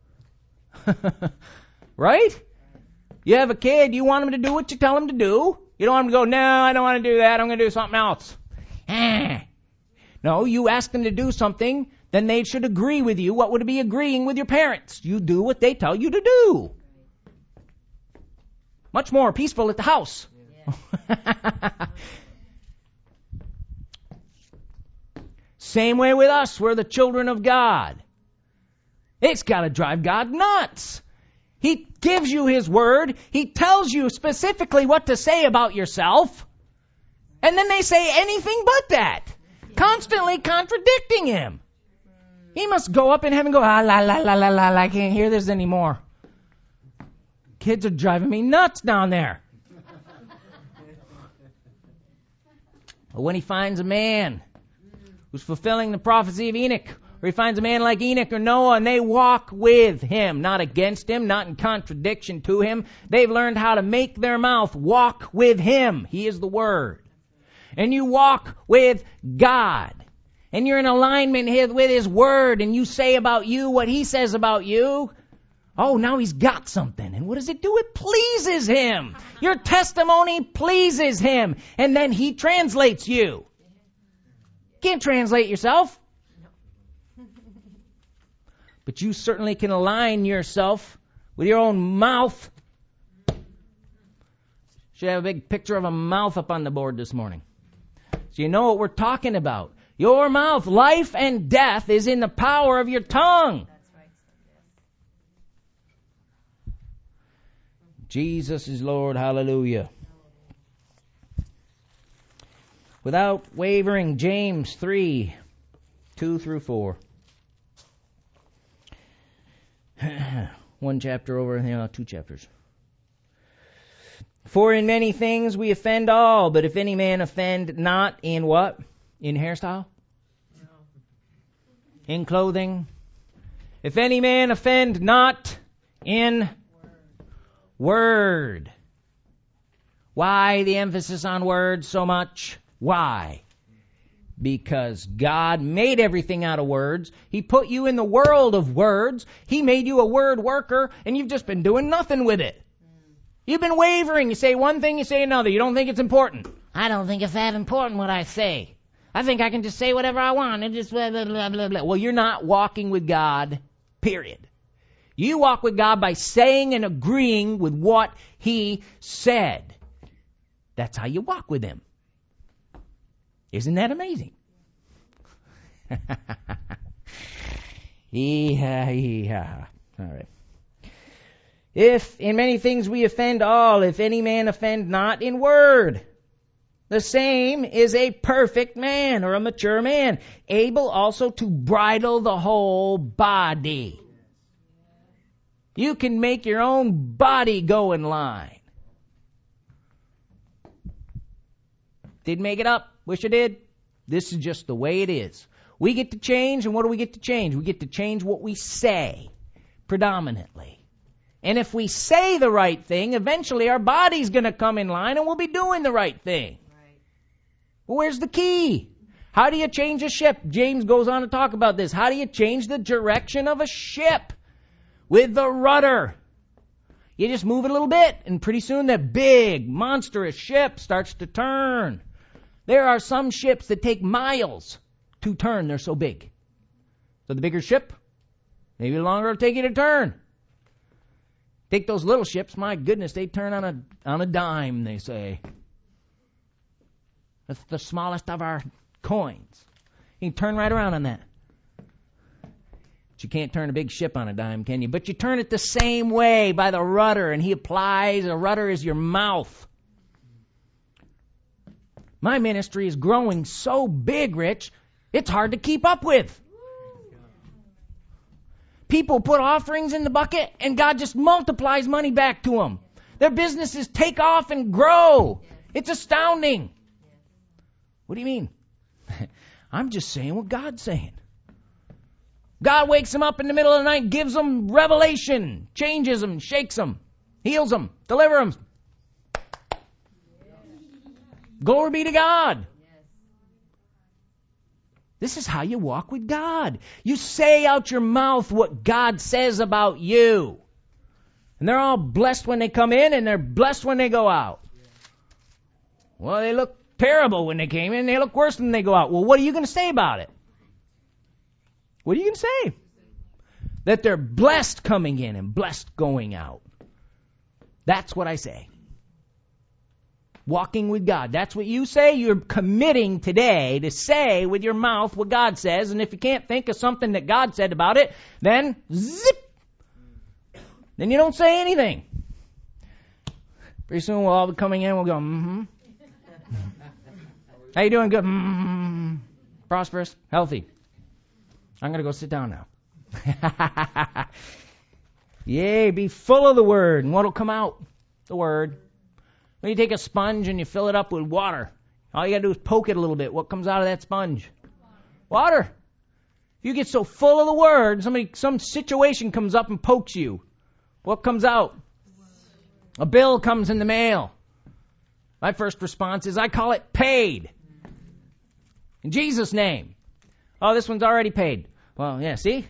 Speaker 1: Right? You have a kid, you want him to do what you tell him to do. You don't want them to go, no, I don't want to do that. I'm going to do something else. Eh. No, you ask them to do something, then they should agree with you. What would it be agreeing with your parents? You do what they tell you to do. Much more peaceful at the house. Yeah. Same way with us. We're the children of God. It's got to drive God nuts. He gives you His Word. He tells you specifically what to say about yourself. And then they say anything but that. Constantly contradicting Him. He must go up in heaven and go, ah, la, la, la, la, la, I can't hear this anymore. Kids are driving me nuts down there. But when He finds a man who's fulfilling the prophecy of Enoch, or He finds a man like Enoch or Noah, and they walk with him, not against him, not in contradiction to him. They've learned how to make their mouth walk with Him. He is the Word. And you walk with God. And you're in alignment with His Word, and you say about you what He says about you. Oh, now He's got something. And what does it do? It pleases Him. Your testimony pleases Him. And then He translates you. Can't translate yourself. But you certainly can align yourself with your own mouth. Should have a big picture of a mouth up on the board this morning. So you know what we're talking about. Your mouth, life and death, is in the power of your tongue.
Speaker 2: That's right.
Speaker 1: Jesus is Lord. Hallelujah. Without wavering, James three, two through four. One chapter over, you know, two chapters. For in many things we offend all, but if any man offend not in what? In hairstyle? No. In clothing? If any man offend not in word. word. Why the emphasis on words so much? Why? Because God made everything out of words. He put you in the world of words. He made you a word worker, and you've just been doing nothing with it. You've been wavering. You say one thing, you say another. You don't think it's important. I don't think it's that important what I say. I think I can just say whatever I want and just blah, blah, blah, blah, blah. Well, you're not walking with God, period. You walk with God by saying and agreeing with what He said. That's how you walk with Him. Isn't that amazing? Yeah, yeah. All right. If in many things we offend all, if any man offend not in word, the same is a perfect man or a mature man, able also to bridle the whole body. You can make your own body go in line. Didn't make it up. Wish I did. This is just the way it is. We get to change, and what do we get to change? We get to change what we say, predominantly. And if we say the right thing, eventually our body's going to come in line, and we'll be doing the right thing. Right. Well, where's the key? How do you change a ship? James goes on to talk about this. How do you change the direction of a ship? With the rudder. You just move it a little bit, and pretty soon that big, monstrous ship starts to turn. There are some ships that take miles to turn. They're so big. So the bigger ship, maybe longer it'll take you to turn. Take those little ships, my goodness, they turn on a on a dime, they say. That's the smallest of our coins. You can turn right around on that. But you can't turn a big ship on a dime, can you? But you turn it the same way by the rudder, and He applies, a rudder is your mouth. My ministry is growing so big, Rich, it's hard to keep up with. People put offerings in the bucket, and God just multiplies money back to them. Their businesses take off and grow. It's astounding. What do you mean? I'm just saying what God's saying. God wakes them up in the middle of the night, gives them revelation, changes them, shakes them, heals them, delivers them. Glory be to God. This is how you walk with God. You say out your mouth what God says about you. And they're all blessed when they come in, and they're blessed when they go out. Well, they look terrible when they came in. They look worse when they go out. Well, what are you going to say about it? What are you going to say? That they're blessed coming in and blessed going out. That's what I say. Walking with God. That's what you say. You're committing today to say with your mouth what God says. And if you can't think of something that God said about it, then zip. Then you don't say anything. Pretty soon we'll all be coming in. We'll go, mm-hmm. How you doing? Good. Mm-hmm. Prosperous. Healthy. I'm going to go sit down now. Yay, be full of the Word. And what will come out? The Word. When you take a sponge and you fill it up with water, all you got to do is poke it a little bit. What comes out of that sponge? Water. Water. You get so full of the Word, somebody, some situation comes up and pokes you. What comes out? A bill comes in the mail. My first response is, I call it paid. In Jesus' name. Oh, this one's already paid. Well, yeah, see?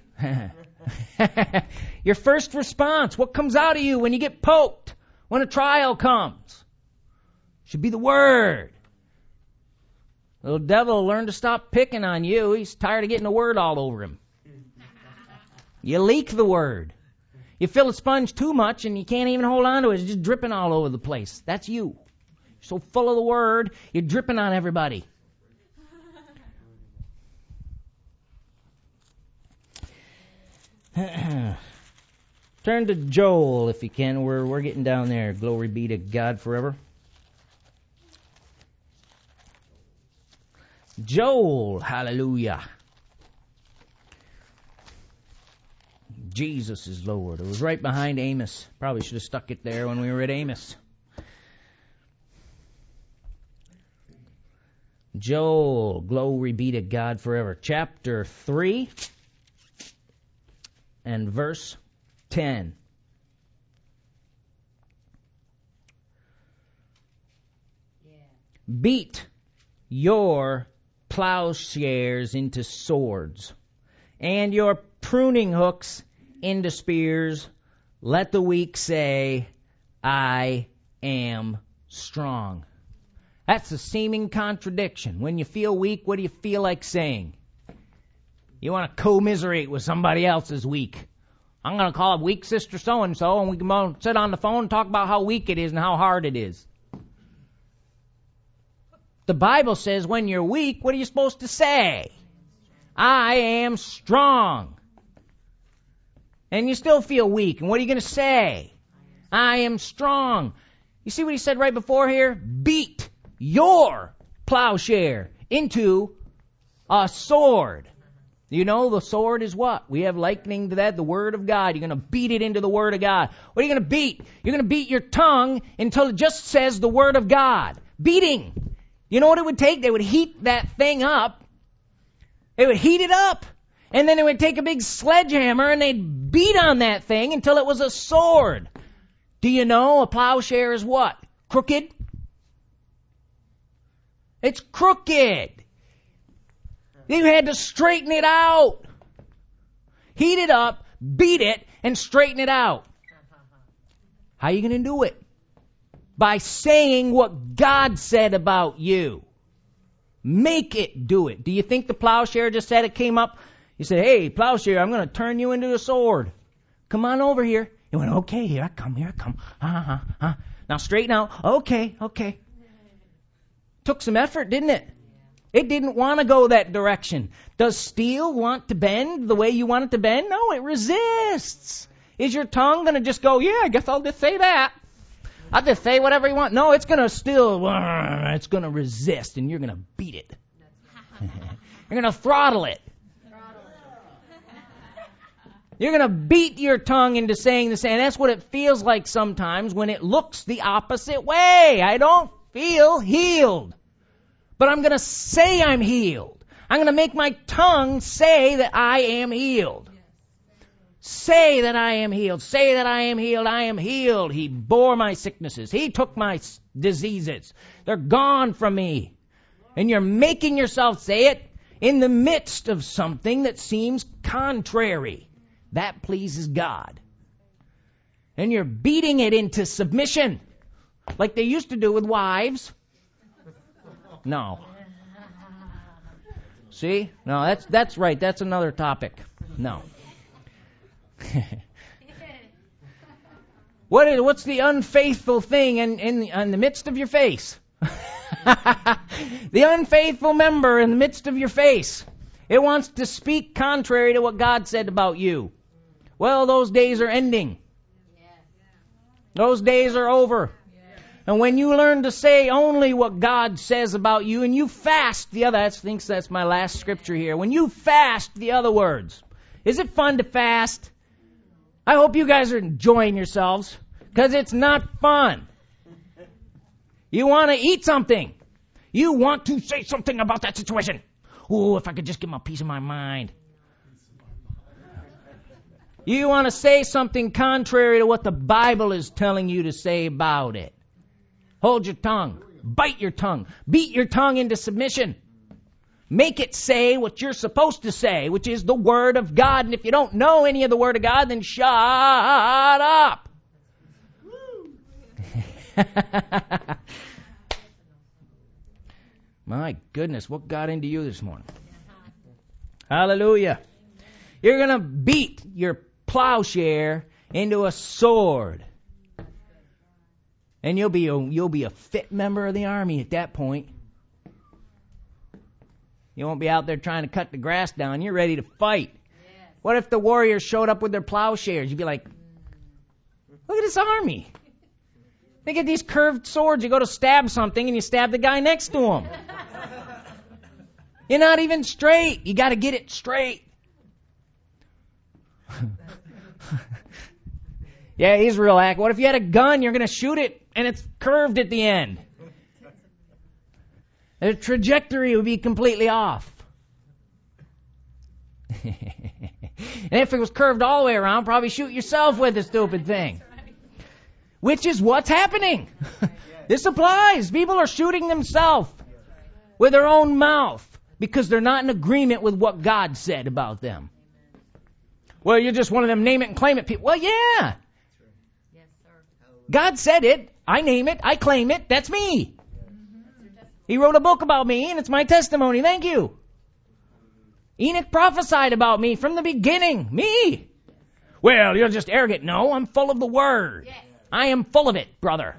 Speaker 1: Your first response, what comes out of you when you get poked, when a trial comes? Should be the Word. Little devil learn to stop picking on you. He's tired of getting the Word all over him. You leak the Word. You fill a sponge too much and you can't even hold on to it. It's just dripping all over the place. That's you. You're so full of the Word, you're dripping on everybody. Turn to Joel if you can. We're, we're getting down there. Glory be to God forever. Joel, hallelujah. Jesus is Lord. It was right behind Amos. Probably should have stuck it there when we were at Amos. Joel, glory be to God forever. Chapter three and verse ten. Yeah. Beat your plowshares into swords, and your pruning hooks into spears. Let the weak say, I am strong. That's a seeming contradiction. When you feel weak, what do you feel like saying? You want to commiserate with somebody else's weak. I'm going to call up weak sister so-and-so, and we can sit on the phone and talk about how weak it is and how hard it is. The Bible says when you're weak, what are you supposed to say? I am strong. And you still feel weak. And what are you going to say? I am strong. You see what he said right before here? Beat your plowshare into a sword. You know, the sword is what? We have likening to that, the Word of God. You're going to beat it into the Word of God. What are you going to beat? You're going to beat your tongue until it just says the Word of God. Beating. You know what it would take? They would heat that thing up. They would heat it up. And then they would take a big sledgehammer and they'd beat on that thing until it was a sword. Do you know a plowshare is what? Crooked? It's crooked. You had to straighten it out. Heat it up, beat it, and straighten it out. How are you going to do it? By saying what God said about you. Make it do it. Do you think the plowshare just said it came up? You said, hey, plowshare, I'm going to turn you into a sword. Come on over here. He went, okay, here I come, here I come. Uh-huh, uh-huh. Now straighten out. Okay, okay. Took some effort, didn't it? It didn't want to go that direction. Does steel want to bend the way you want it to bend? No, it resists. Is your tongue going to just go, yeah, I guess I'll just say that. I'll just say whatever you want. No, it's going to still, it's going to resist, and you're going to beat it. You're going to throttle it. You're going to beat your tongue into saying the same. That's what it feels like sometimes when it looks the opposite way. I don't feel healed. But I'm going to say I'm healed. I'm going to make my tongue say that I am healed. Say that I am healed. Say that I am healed. I am healed. He bore my sicknesses. He took my diseases. They're gone from me. And you're making yourself say it in the midst of something that seems contrary. That pleases God. And you're beating it into submission, like they used to do with wives. No. See? No, that's that's right. That's another topic. No. What is what's the unfaithful thing in, in, in the midst of your face? The unfaithful member in the midst of your face. It wants to speak contrary to what God said about you. Well, those days are ending. Those days are over. And when you learn to say only what God says about you, and you fast the other, I think that's my last scripture here. When you fast the other words, is it fun to fast? I hope you guys are enjoying yourselves, because it's not fun. You want to eat something. You want to say something about that situation. Oh, if I could just get my peace of my mind. You want to say something contrary to what the Bible is telling you to say about it. Hold your tongue. Bite your tongue. Beat your tongue into submission. Make it say what you're supposed to say, which is the Word of God. And if you don't know any of the Word of God, then shut up. My goodness, what got into you this morning? Hallelujah. You're going to beat your plowshare into a sword. And you'll be a, you'll be a fit member of the army at that point. You won't be out there trying to cut the grass down. You're ready to fight. Yes. What if the warriors showed up with their plowshares? You'd be like, look at this army. They get these curved swords. You go to stab something and you stab the guy next to him. You're not even straight. You got to get it straight. Yeah, Israel act. What if you had a gun? You're going to shoot it and it's curved at the end. The trajectory would be completely off. And if it was curved all the way around, probably shoot yourself with the stupid thing. Which is what's happening. This applies. People are shooting themselves with their own mouth because they're not in agreement with what God said about them. Well, you're just one of them name it and claim it people. Well, yeah. God said it. I name it. I claim it. That's me. He wrote a book about me, and it's my testimony. Thank you. Enoch prophesied about me from the beginning. Me. Well, you're just arrogant. No, I'm full of the Word. Yes. I am full of it, brother.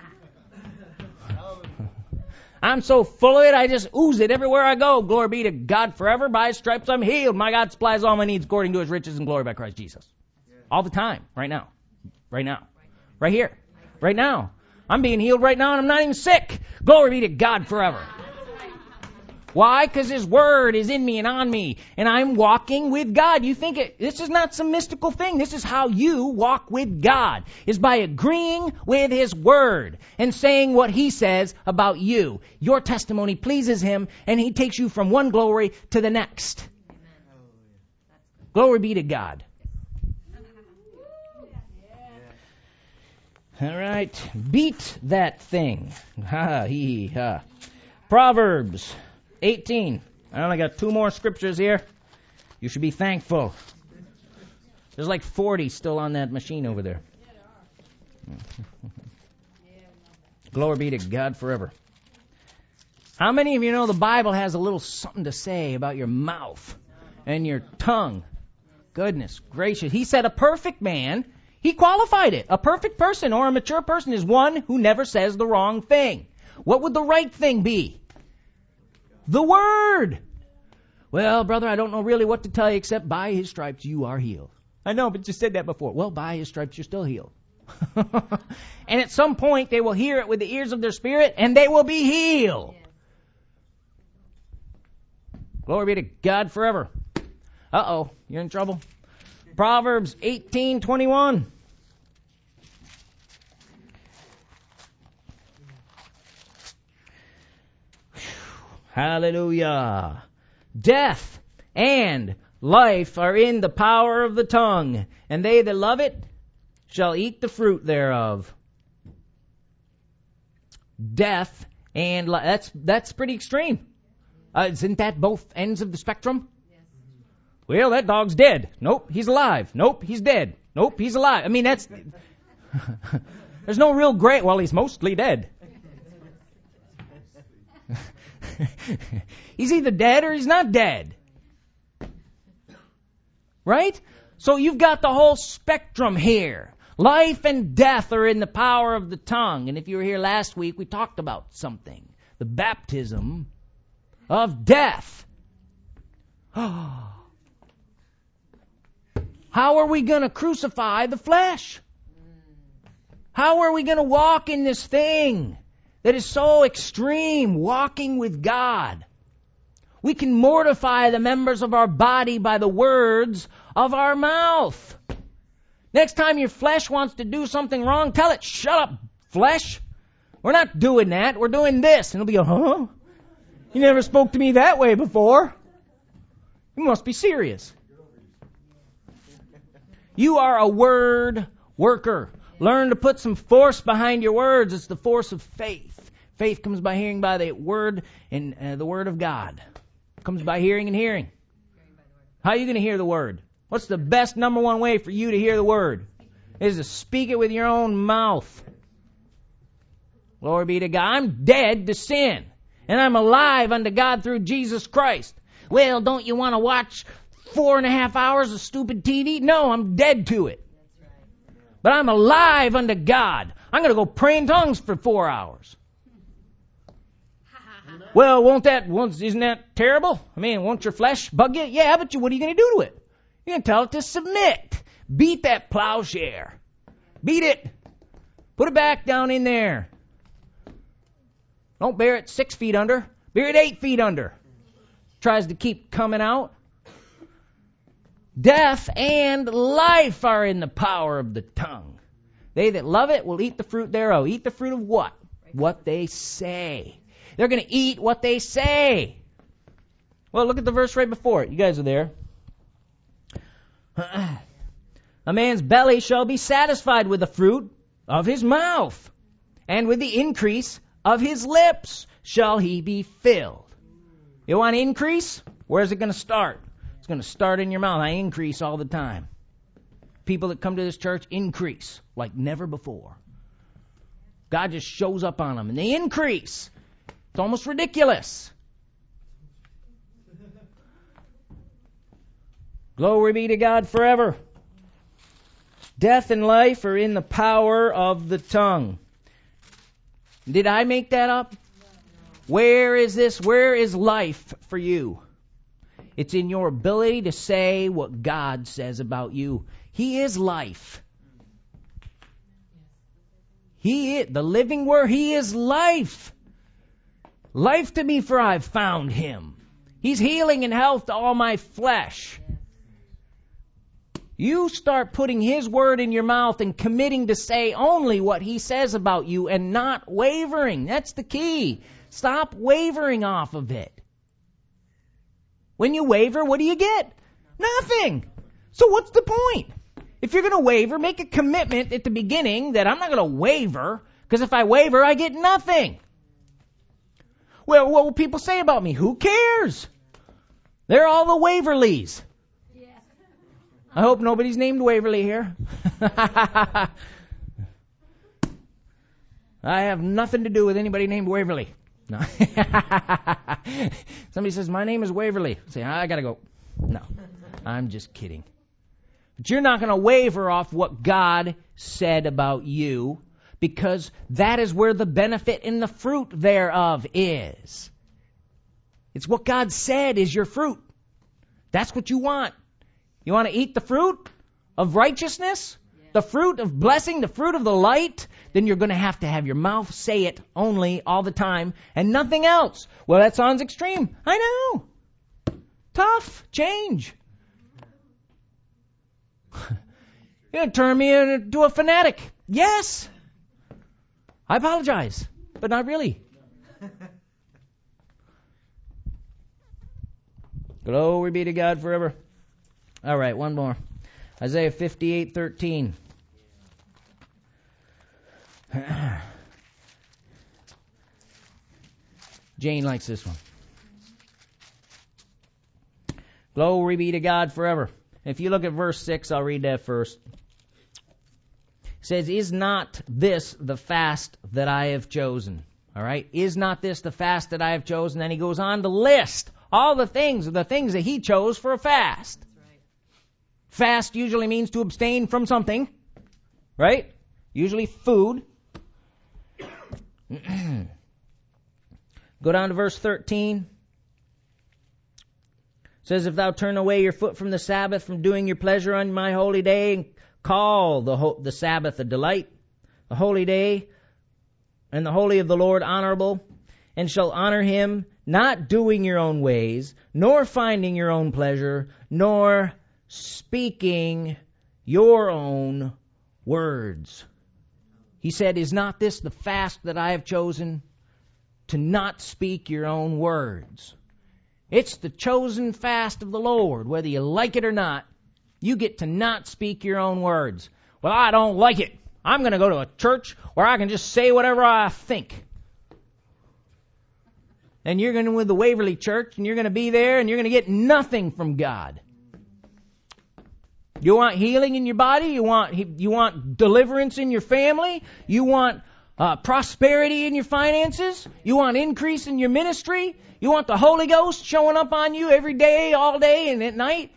Speaker 1: I'm so full of it, I just ooze it everywhere I go. Glory be to God forever. By His stripes I'm healed. My God supplies all my needs according to His riches and glory by Christ Jesus. All the time. Right now. Right now. Right here. Right now. I'm being healed right now and I'm not even sick. Glory be to God forever. Why? Because His Word is in me and on me. And I'm walking with God. You think it, this is not some mystical thing. This is how you walk with God. Is by agreeing with His Word and saying what He says about you. Your testimony pleases Him and He takes you from one glory to the next. Glory be to God. All right. Beat that thing. Ha, he, ha. Proverbs eighteen. I only got two more scriptures here. You should be thankful. There's like forty still on that machine over there. Glory be to God forever. How many of you know the Bible has a little something to say about your mouth and your tongue? Goodness gracious. He said a perfect man, he qualified it. A perfect person or a mature person is one who never says the wrong thing. What would the right thing be? The Word. Well, brother, I don't know really what to tell you except by His stripes you are healed. I know, but you said that before. Well, by His stripes you're still healed. And at some point they will hear it with the ears of their spirit and they will be healed. Yes. Glory be to God forever. Uh-oh, you're in trouble. Proverbs eighteen twenty-one. Hallelujah. Death and life are in the power of the tongue, and they that love it shall eat the fruit thereof. Death and life. That's, that's pretty extreme. Uh, isn't that both ends of the spectrum? Yes. Well, that dog's dead. Nope, he's alive. Nope, he's dead. Nope, he's alive. I mean, that's... There's no real gray... Well, he's mostly dead. He's either dead or he's not dead. Right? So you've got the whole spectrum here. Life and death are in the power of the tongue. And if you were here last week, we talked about something. The baptism of death. How are we going to crucify the flesh? How are we going to walk in this thing that is so extreme, walking with God? We can mortify the members of our body by the words of our mouth. Next time your flesh wants to do something wrong, tell it, shut up, flesh. We're not doing that. We're doing this. And it'll be, a, huh? You never spoke to me that way before. You must be serious. You are a word worker. Learn to put some force behind your words. It's the force of faith. Faith comes by hearing by the word and uh, the word of God. It comes by hearing and hearing. How are you going to hear the word? What's the best number one way for you to hear the word? It is to speak it with your own mouth. Glory be to God. I'm dead to sin, and I'm alive unto God through Jesus Christ. Well, don't you want to watch four and a half hours of stupid T V? No, I'm dead to it. But I'm alive unto God. I'm going to go pray in tongues for four hours. Well, won't that, won't, isn't that terrible? I mean, won't your flesh bug you? Yeah, but you, what are you going to do to it? You're going to tell it to submit. Beat that plowshare. Beat it. Put it back down in there. Don't bear it six feet under. Bear it eight feet under. Tries to keep coming out. Death and life are in the power of the tongue. They that love it will eat the fruit thereof. Eat the fruit of what? What they say. They're going to eat what they say. Well, look at the verse right before it. You guys are there. A man's belly shall be satisfied with the fruit of his mouth, and with the increase of his lips shall he be filled. You want increase? Where's it going to start? It's going to start in your mouth. I increase all the time. People that come to this church increase like never before. God just shows up on them and they increase. It's almost ridiculous. Glory be to God forever. Death and life are in the power of the tongue. Did I make that up? Where is this? Where is life for you? It's in your ability to say what God says about you. He is life. He is the living word. He is life. Life to me, for I've found him. He's healing and health to all my flesh. You start putting his word in your mouth and committing to say only what he says about you and not wavering. That's the key. Stop wavering off of it. When you waver, what do you get? Nothing. So what's the point? If you're going to waver, make a commitment at the beginning that I'm not going to waver, because if I waver, I get nothing. Well, what will people say about me? Who cares? They're all the Waverleys. Yeah. I hope nobody's named Waverly here. I have nothing to do with anybody named Waverly. No. Somebody says, my name is Waverly. I say, I gotta go. No, I'm just kidding. But you're not going to waver off what God said about you, because that is where the benefit and the fruit thereof is. It's what God said is your fruit. That's what you want. You want to eat the fruit of righteousness, the fruit of blessing, the fruit of the light, then you're going to have to have your mouth say it only all the time and nothing else. Well, that sounds extreme. I know. Tough. Change. You're going to turn me into a fanatic. Yes. I apologize, but not really. Glory be to God forever. All right, one more. Isaiah fifty-eight thirteen. Jane likes this one. Glory be to God forever. If you look at verse six, I'll read that first. It says, is not this the fast that I have chosen? All right? Is not this the fast that I have chosen? Then he goes on to list all the things, the things that he chose for a fast.
Speaker 2: That's right.
Speaker 1: Fast usually means to abstain from something, right? Usually food. Go down to verse thirteen. It says, if thou turn away your foot from the Sabbath, from doing your pleasure on my holy day, and call the ho- the Sabbath a delight, the holy day, and the holy of the Lord honorable, and shall honor him, not doing your own ways, nor finding your own pleasure, nor speaking your own words. He said, is not this the fast that I have chosen? To not speak your own words. It's the chosen fast of the Lord. Whether you like it or not, you get to not speak your own words. Well, I don't like it. I'm going to go to a church where I can just say whatever I think. And you're going to with the Waverly Church, and you're going to be there, and you're going to get nothing from God. You want healing in your body? You want you want deliverance in your family? You want uh, prosperity in your finances? You want increase in your ministry? You want the Holy Ghost showing up on you every day, all day, and at night?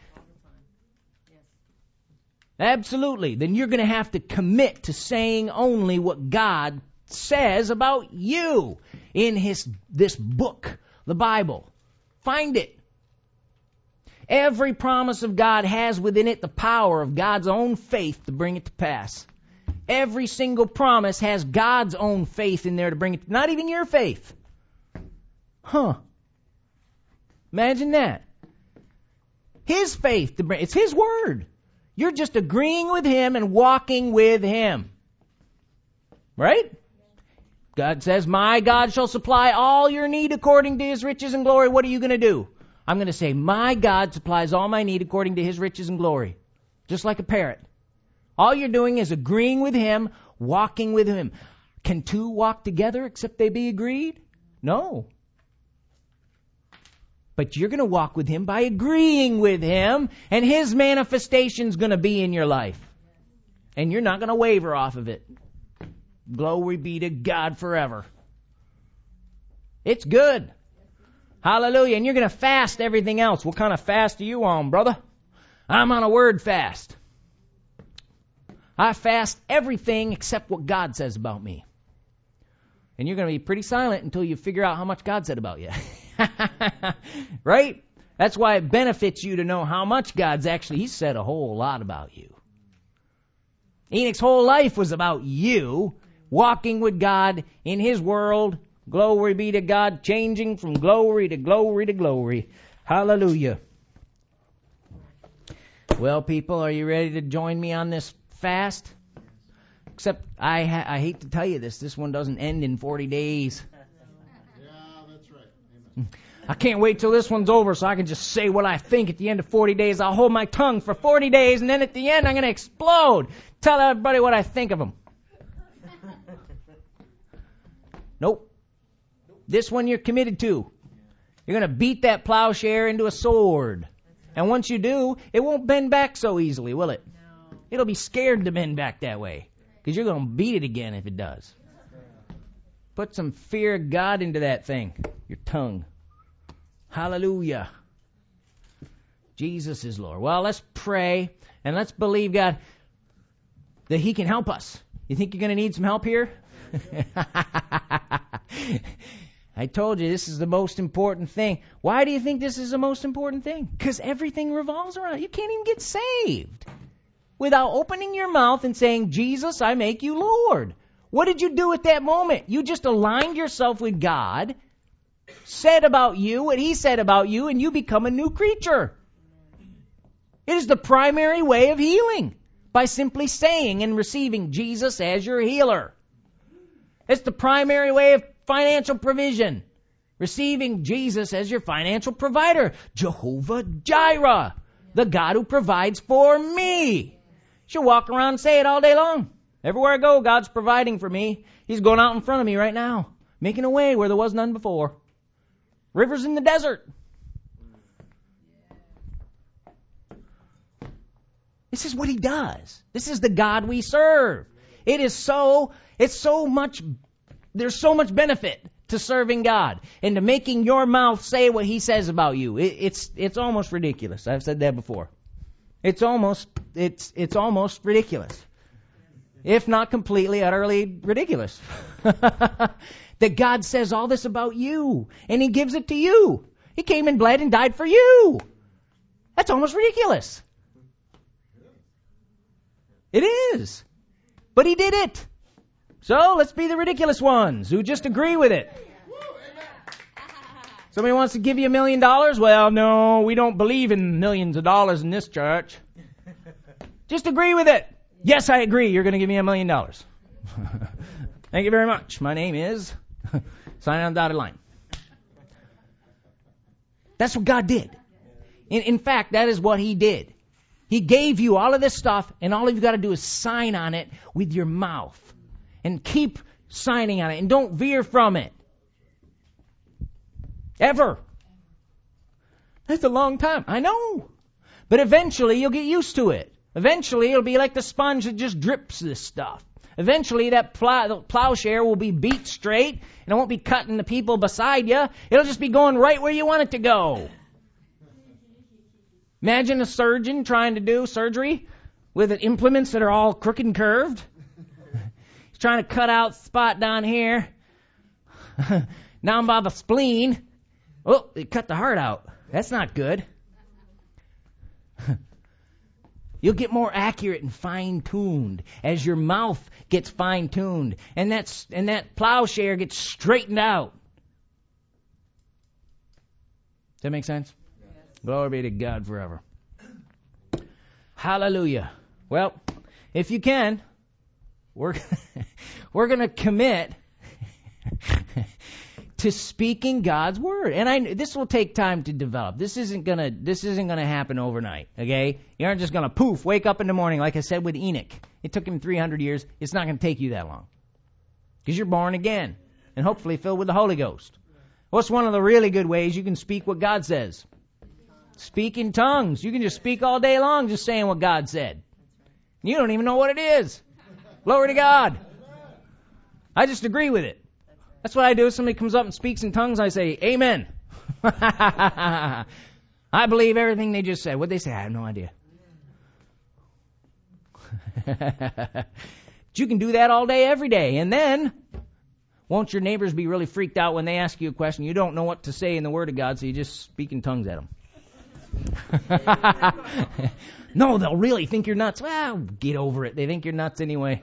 Speaker 1: Absolutely. Then you're going to have to commit to saying only what God says about you in his this book, the Bible. Find it. Every promise of God has within it the power of God's own faith to bring it to pass. Every single promise has God's own faith in there to bring it, not even your faith. Huh. Imagine that. His faith to bring, it's his word. You're just agreeing with him and walking with him. Right? God says, my God shall supply all your need according to his riches and glory. What are you going to do? I'm going to say, my God supplies all my need according to his riches and glory. Just like a parrot. All you're doing is agreeing with him, walking with him. Can two walk together except they be agreed? No. But you're going to walk with him by agreeing with him, and his manifestation's going to be in your life. And you're not going to waver off of it. Glory be to God forever. It's good. Hallelujah. And you're going to fast everything else. What kind of fast are you on, brother? I'm on a word fast. I fast everything except what God says about me. And you're going to be pretty silent until you figure out how much God said about you. Right? That's why it benefits you to know how much God's actually, he said a whole lot about you. Enoch's whole life was about you walking with God in his world. Glory be to God, changing from glory to glory to glory. Hallelujah. Well, people, are you ready to join me on this fast? Except I ha- I hate to tell you this, this one doesn't end in forty days.
Speaker 3: Yeah, that's right. Amen.
Speaker 1: I can't wait till this one's over so I can just say what I think at the end of forty days. I'll hold my tongue for forty days, and then at the end I'm going to explode. Tell everybody what I think of them. Nope. This one you're committed to. You're going to beat that plowshare into a sword. And once you do, it won't bend back so easily, will it?
Speaker 2: No.
Speaker 1: It'll be scared to bend back that way. Because you're going to beat it again if it does. Put some fear of God into that thing. Your tongue. Hallelujah. Jesus is Lord. Well, let's pray and let's believe God that he can help us. You think you're going to need some help here? I told you this is the most important thing. Why do you think this is the most important thing? Because everything revolves around it. You can't even get saved without opening your mouth and saying, Jesus, I make you Lord. What did you do at that moment? You just aligned yourself with God, said about you what he said about you, and you become a new creature. It is the primary way of healing, by simply saying and receiving Jesus as your healer. It's the primary way of financial provision, receiving Jesus as your financial provider. Jehovah Jireh, the God who provides for me. She'll walk around and say it all day long. Everywhere I go, God's providing for me. He's going out in front of me right now, making a way where there was none before. Rivers in the desert. This is what he does. This is the God we serve. It is so, it's so much, there's so much benefit to serving God and to making your mouth say what He says about you. It, it's it's almost ridiculous. I've said that before. It's almost it's it's almost ridiculous, if not completely, utterly ridiculous, that God says all this about you and He gives it to you. He came and bled and died for you. That's almost ridiculous. It is. But He did it. So let's be the ridiculous ones who just agree with it. Somebody wants to give you a million dollars? Well, no, we don't believe in millions of dollars in this church. Just agree with it. Yes, I agree. You're going to give me a million dollars. Thank you very much. My name is... Sign on the dotted line. That's what God did. In, in fact, that is what He did. He gave you all of this stuff, and all you've got to do is sign on it with your mouth. And keep signing on it, and don't veer from it. Ever. That's a long time. I know. But eventually you'll get used to it. Eventually it'll be like the sponge that just drips this stuff. Eventually that plow, plowshare will be beat straight, and it won't be cutting the people beside you. It'll just be going right where you want it to go. Imagine a surgeon trying to do surgery with implements that are all crooked and curved. He's trying to cut out the spot down here. Down by the spleen. Oh, it cut the heart out. That's not good. You'll get more accurate and fine-tuned as your mouth gets fine-tuned. And that's and that plowshare gets straightened out. Does that make sense? Yes. Glory be to God forever. Hallelujah. Well, if you can, we're we're going to commit to speaking God's word. And I this will take time to develop. This isn't going to this isn't going to happen overnight, okay? You aren't just going to poof, wake up in the morning like I said with Enoch. It took him three hundred years. It's not going to take you that long. Cuz you're born again and hopefully filled with the Holy Ghost. What's one of the really good ways you can speak what God says? Speak in tongues. You can just speak all day long just saying what God said. You don't even know what it is. Glory to God. I just agree with it. That's what I do. Somebody comes up and speaks in tongues, I say, Amen. I believe everything they just said. What'd they say? I have no idea. But you can do that all day, every day. And then, won't your neighbors be really freaked out when they ask you a question? You don't know what to say in the Word of God, so you just speak in tongues at them. No, they'll really think you're nuts. Well, get over it. They think you're nuts anyway.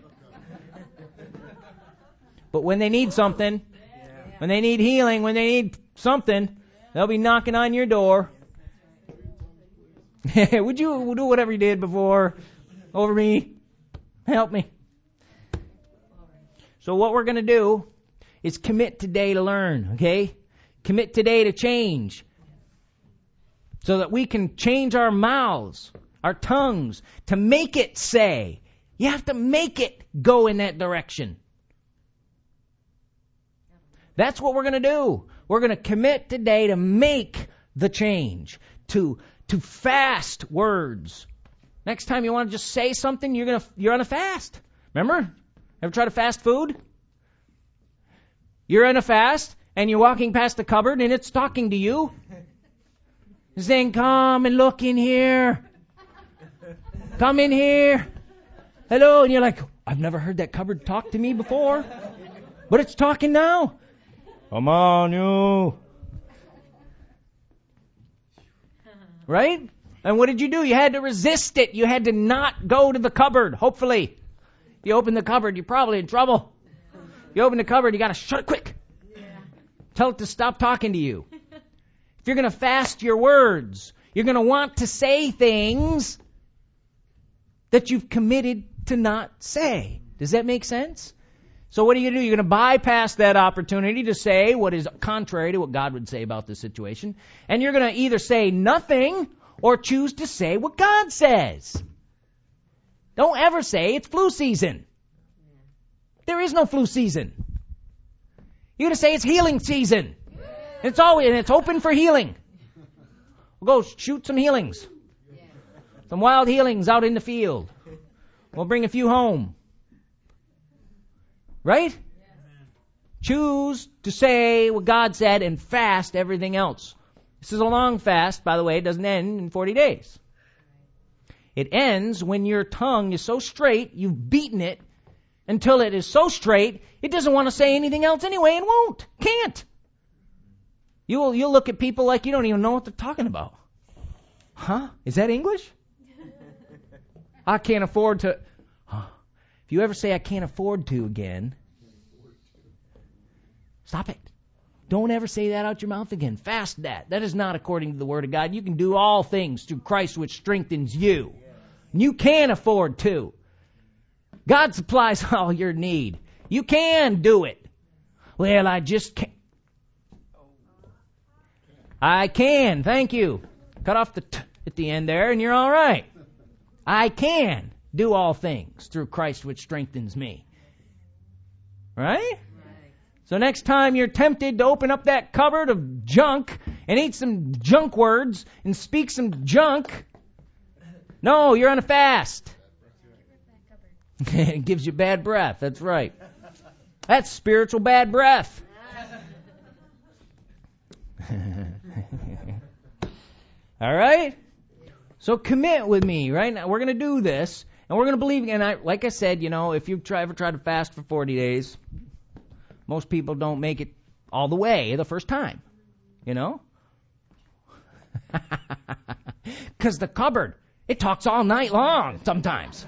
Speaker 1: But when they need something, when they need healing, when they need something, they'll be knocking on your door. Would you do whatever you did before over me? Help me. So what we're going to do is commit today to learn, okay? Commit today to change. So that we can change our mouths, our tongues, to make it say. You have to make it go in that direction. That's what we're going to do. We're going to commit today to make the change, to to fast words. Next time you want to just say something, you're going to you're on a fast. Remember? Ever try to fast food? You're in a fast and you're walking past the cupboard and it's talking to you. It's saying, "Come and look in here. Come in here. Hello." And you're like, "I've never heard that cupboard talk to me before, but it's talking now." Come on, you. Right? And what did you do? You had to resist it. You had to not go to the cupboard, hopefully. You open the cupboard, you're probably in trouble. You open the cupboard, you got to shut it quick. Yeah. Tell it to stop talking to you. If you're going to fast your words, you're going to want to say things that you've committed to not say. Does that make sense? So what are you going to do? You're going to bypass that opportunity to say what is contrary to what God would say about the situation. And you're going to either say nothing or choose to say what God says. Don't ever say it's flu season. There is no flu season. You're going to say it's healing season. It's always, and it's open for healing. We'll go shoot some healings. Some wild healings out in the field. We'll bring a few home. Right? Choose to say what God said and fast everything else. This is a long fast, by the way. It doesn't end in forty days. It ends when your tongue is so straight, you've beaten it until it is so straight, it doesn't want to say anything else anyway and won't. Can't. You'll, you'll look at people like you don't even know what they're talking about. Huh? Is that English? I can't afford to. Huh. If you ever say I can't afford to again, stop it. Don't ever say that out your mouth again. Fast that. That is not according to the Word of God. You can do all things through Christ which strengthens you. You can afford to. God supplies all your need. You can do it. Well, I just can't. I can. Thank you. Cut off the t at the end there and you're all right. I can do all things through Christ which strengthens me. Right? So next time you're tempted to open up that cupboard of junk and eat some junk words and speak some junk, no, you're on a fast. It gives you bad breath. That's right. That's spiritual bad breath. All right? So commit with me, right? Now we're going to do this, and we're going to believe. And I, like I said, you know, if you've tried, ever tried to fast for forty days, most people don't make it all the way the first time, you know? Because the cupboard, it talks all night long sometimes.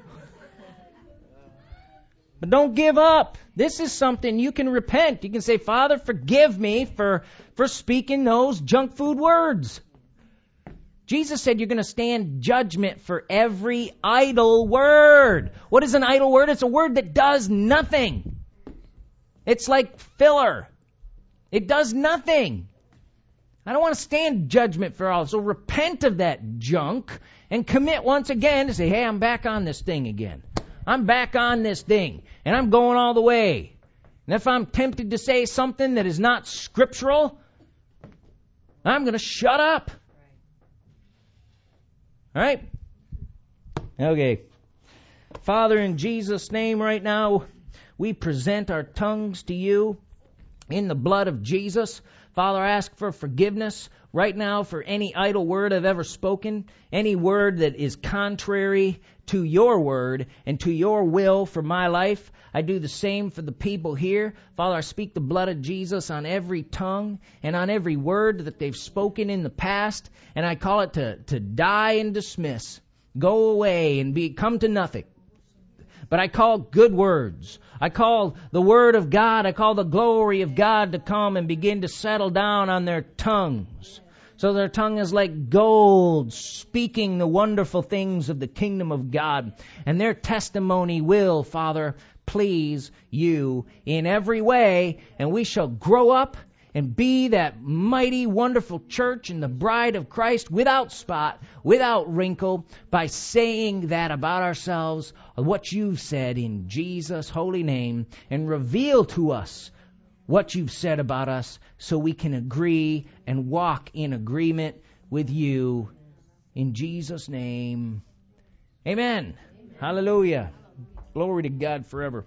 Speaker 1: But don't give up. This is something you can repent. You can say, Father, forgive me for, for speaking those junk food words. Jesus said you're going to stand judgment for every idle word. What is an idle word? It's a word that does nothing. It's like filler. It does nothing. I don't want to stand judgment for all. So repent of that junk and commit once again to say, hey, I'm back on this thing again. I'm back on this thing, and I'm going all the way. And if I'm tempted to say something that is not scriptural, I'm going to shut up. All right? Okay. Father, in Jesus' name right now, we present our tongues to you in the blood of Jesus. Father, I ask for forgiveness right now for any idle word I've ever spoken, any word that is contrary to your word and to your will for my life. I do the same for the people here. Father, I speak the blood of Jesus on every tongue and on every word that they've spoken in the past, and I call it to, to die and dismiss, go away and be come to nothing. But I call good words. I call the word of God, I call the glory of God to come and begin to settle down on their tongues. So their tongue is like gold, speaking the wonderful things of the kingdom of God. And their testimony will, Father, please you in every way. And we shall grow up and be that mighty, wonderful church and the bride of Christ without spot, without wrinkle, by saying that about ourselves, what you've said in Jesus' holy name, and reveal to us what you've said about us so we can agree and walk in agreement with you. In Jesus' name, amen. Amen. Hallelujah. Glory to God forever.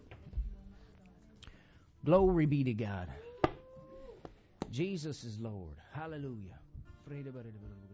Speaker 1: Glory be to God. Jesus is Lord. Hallelujah.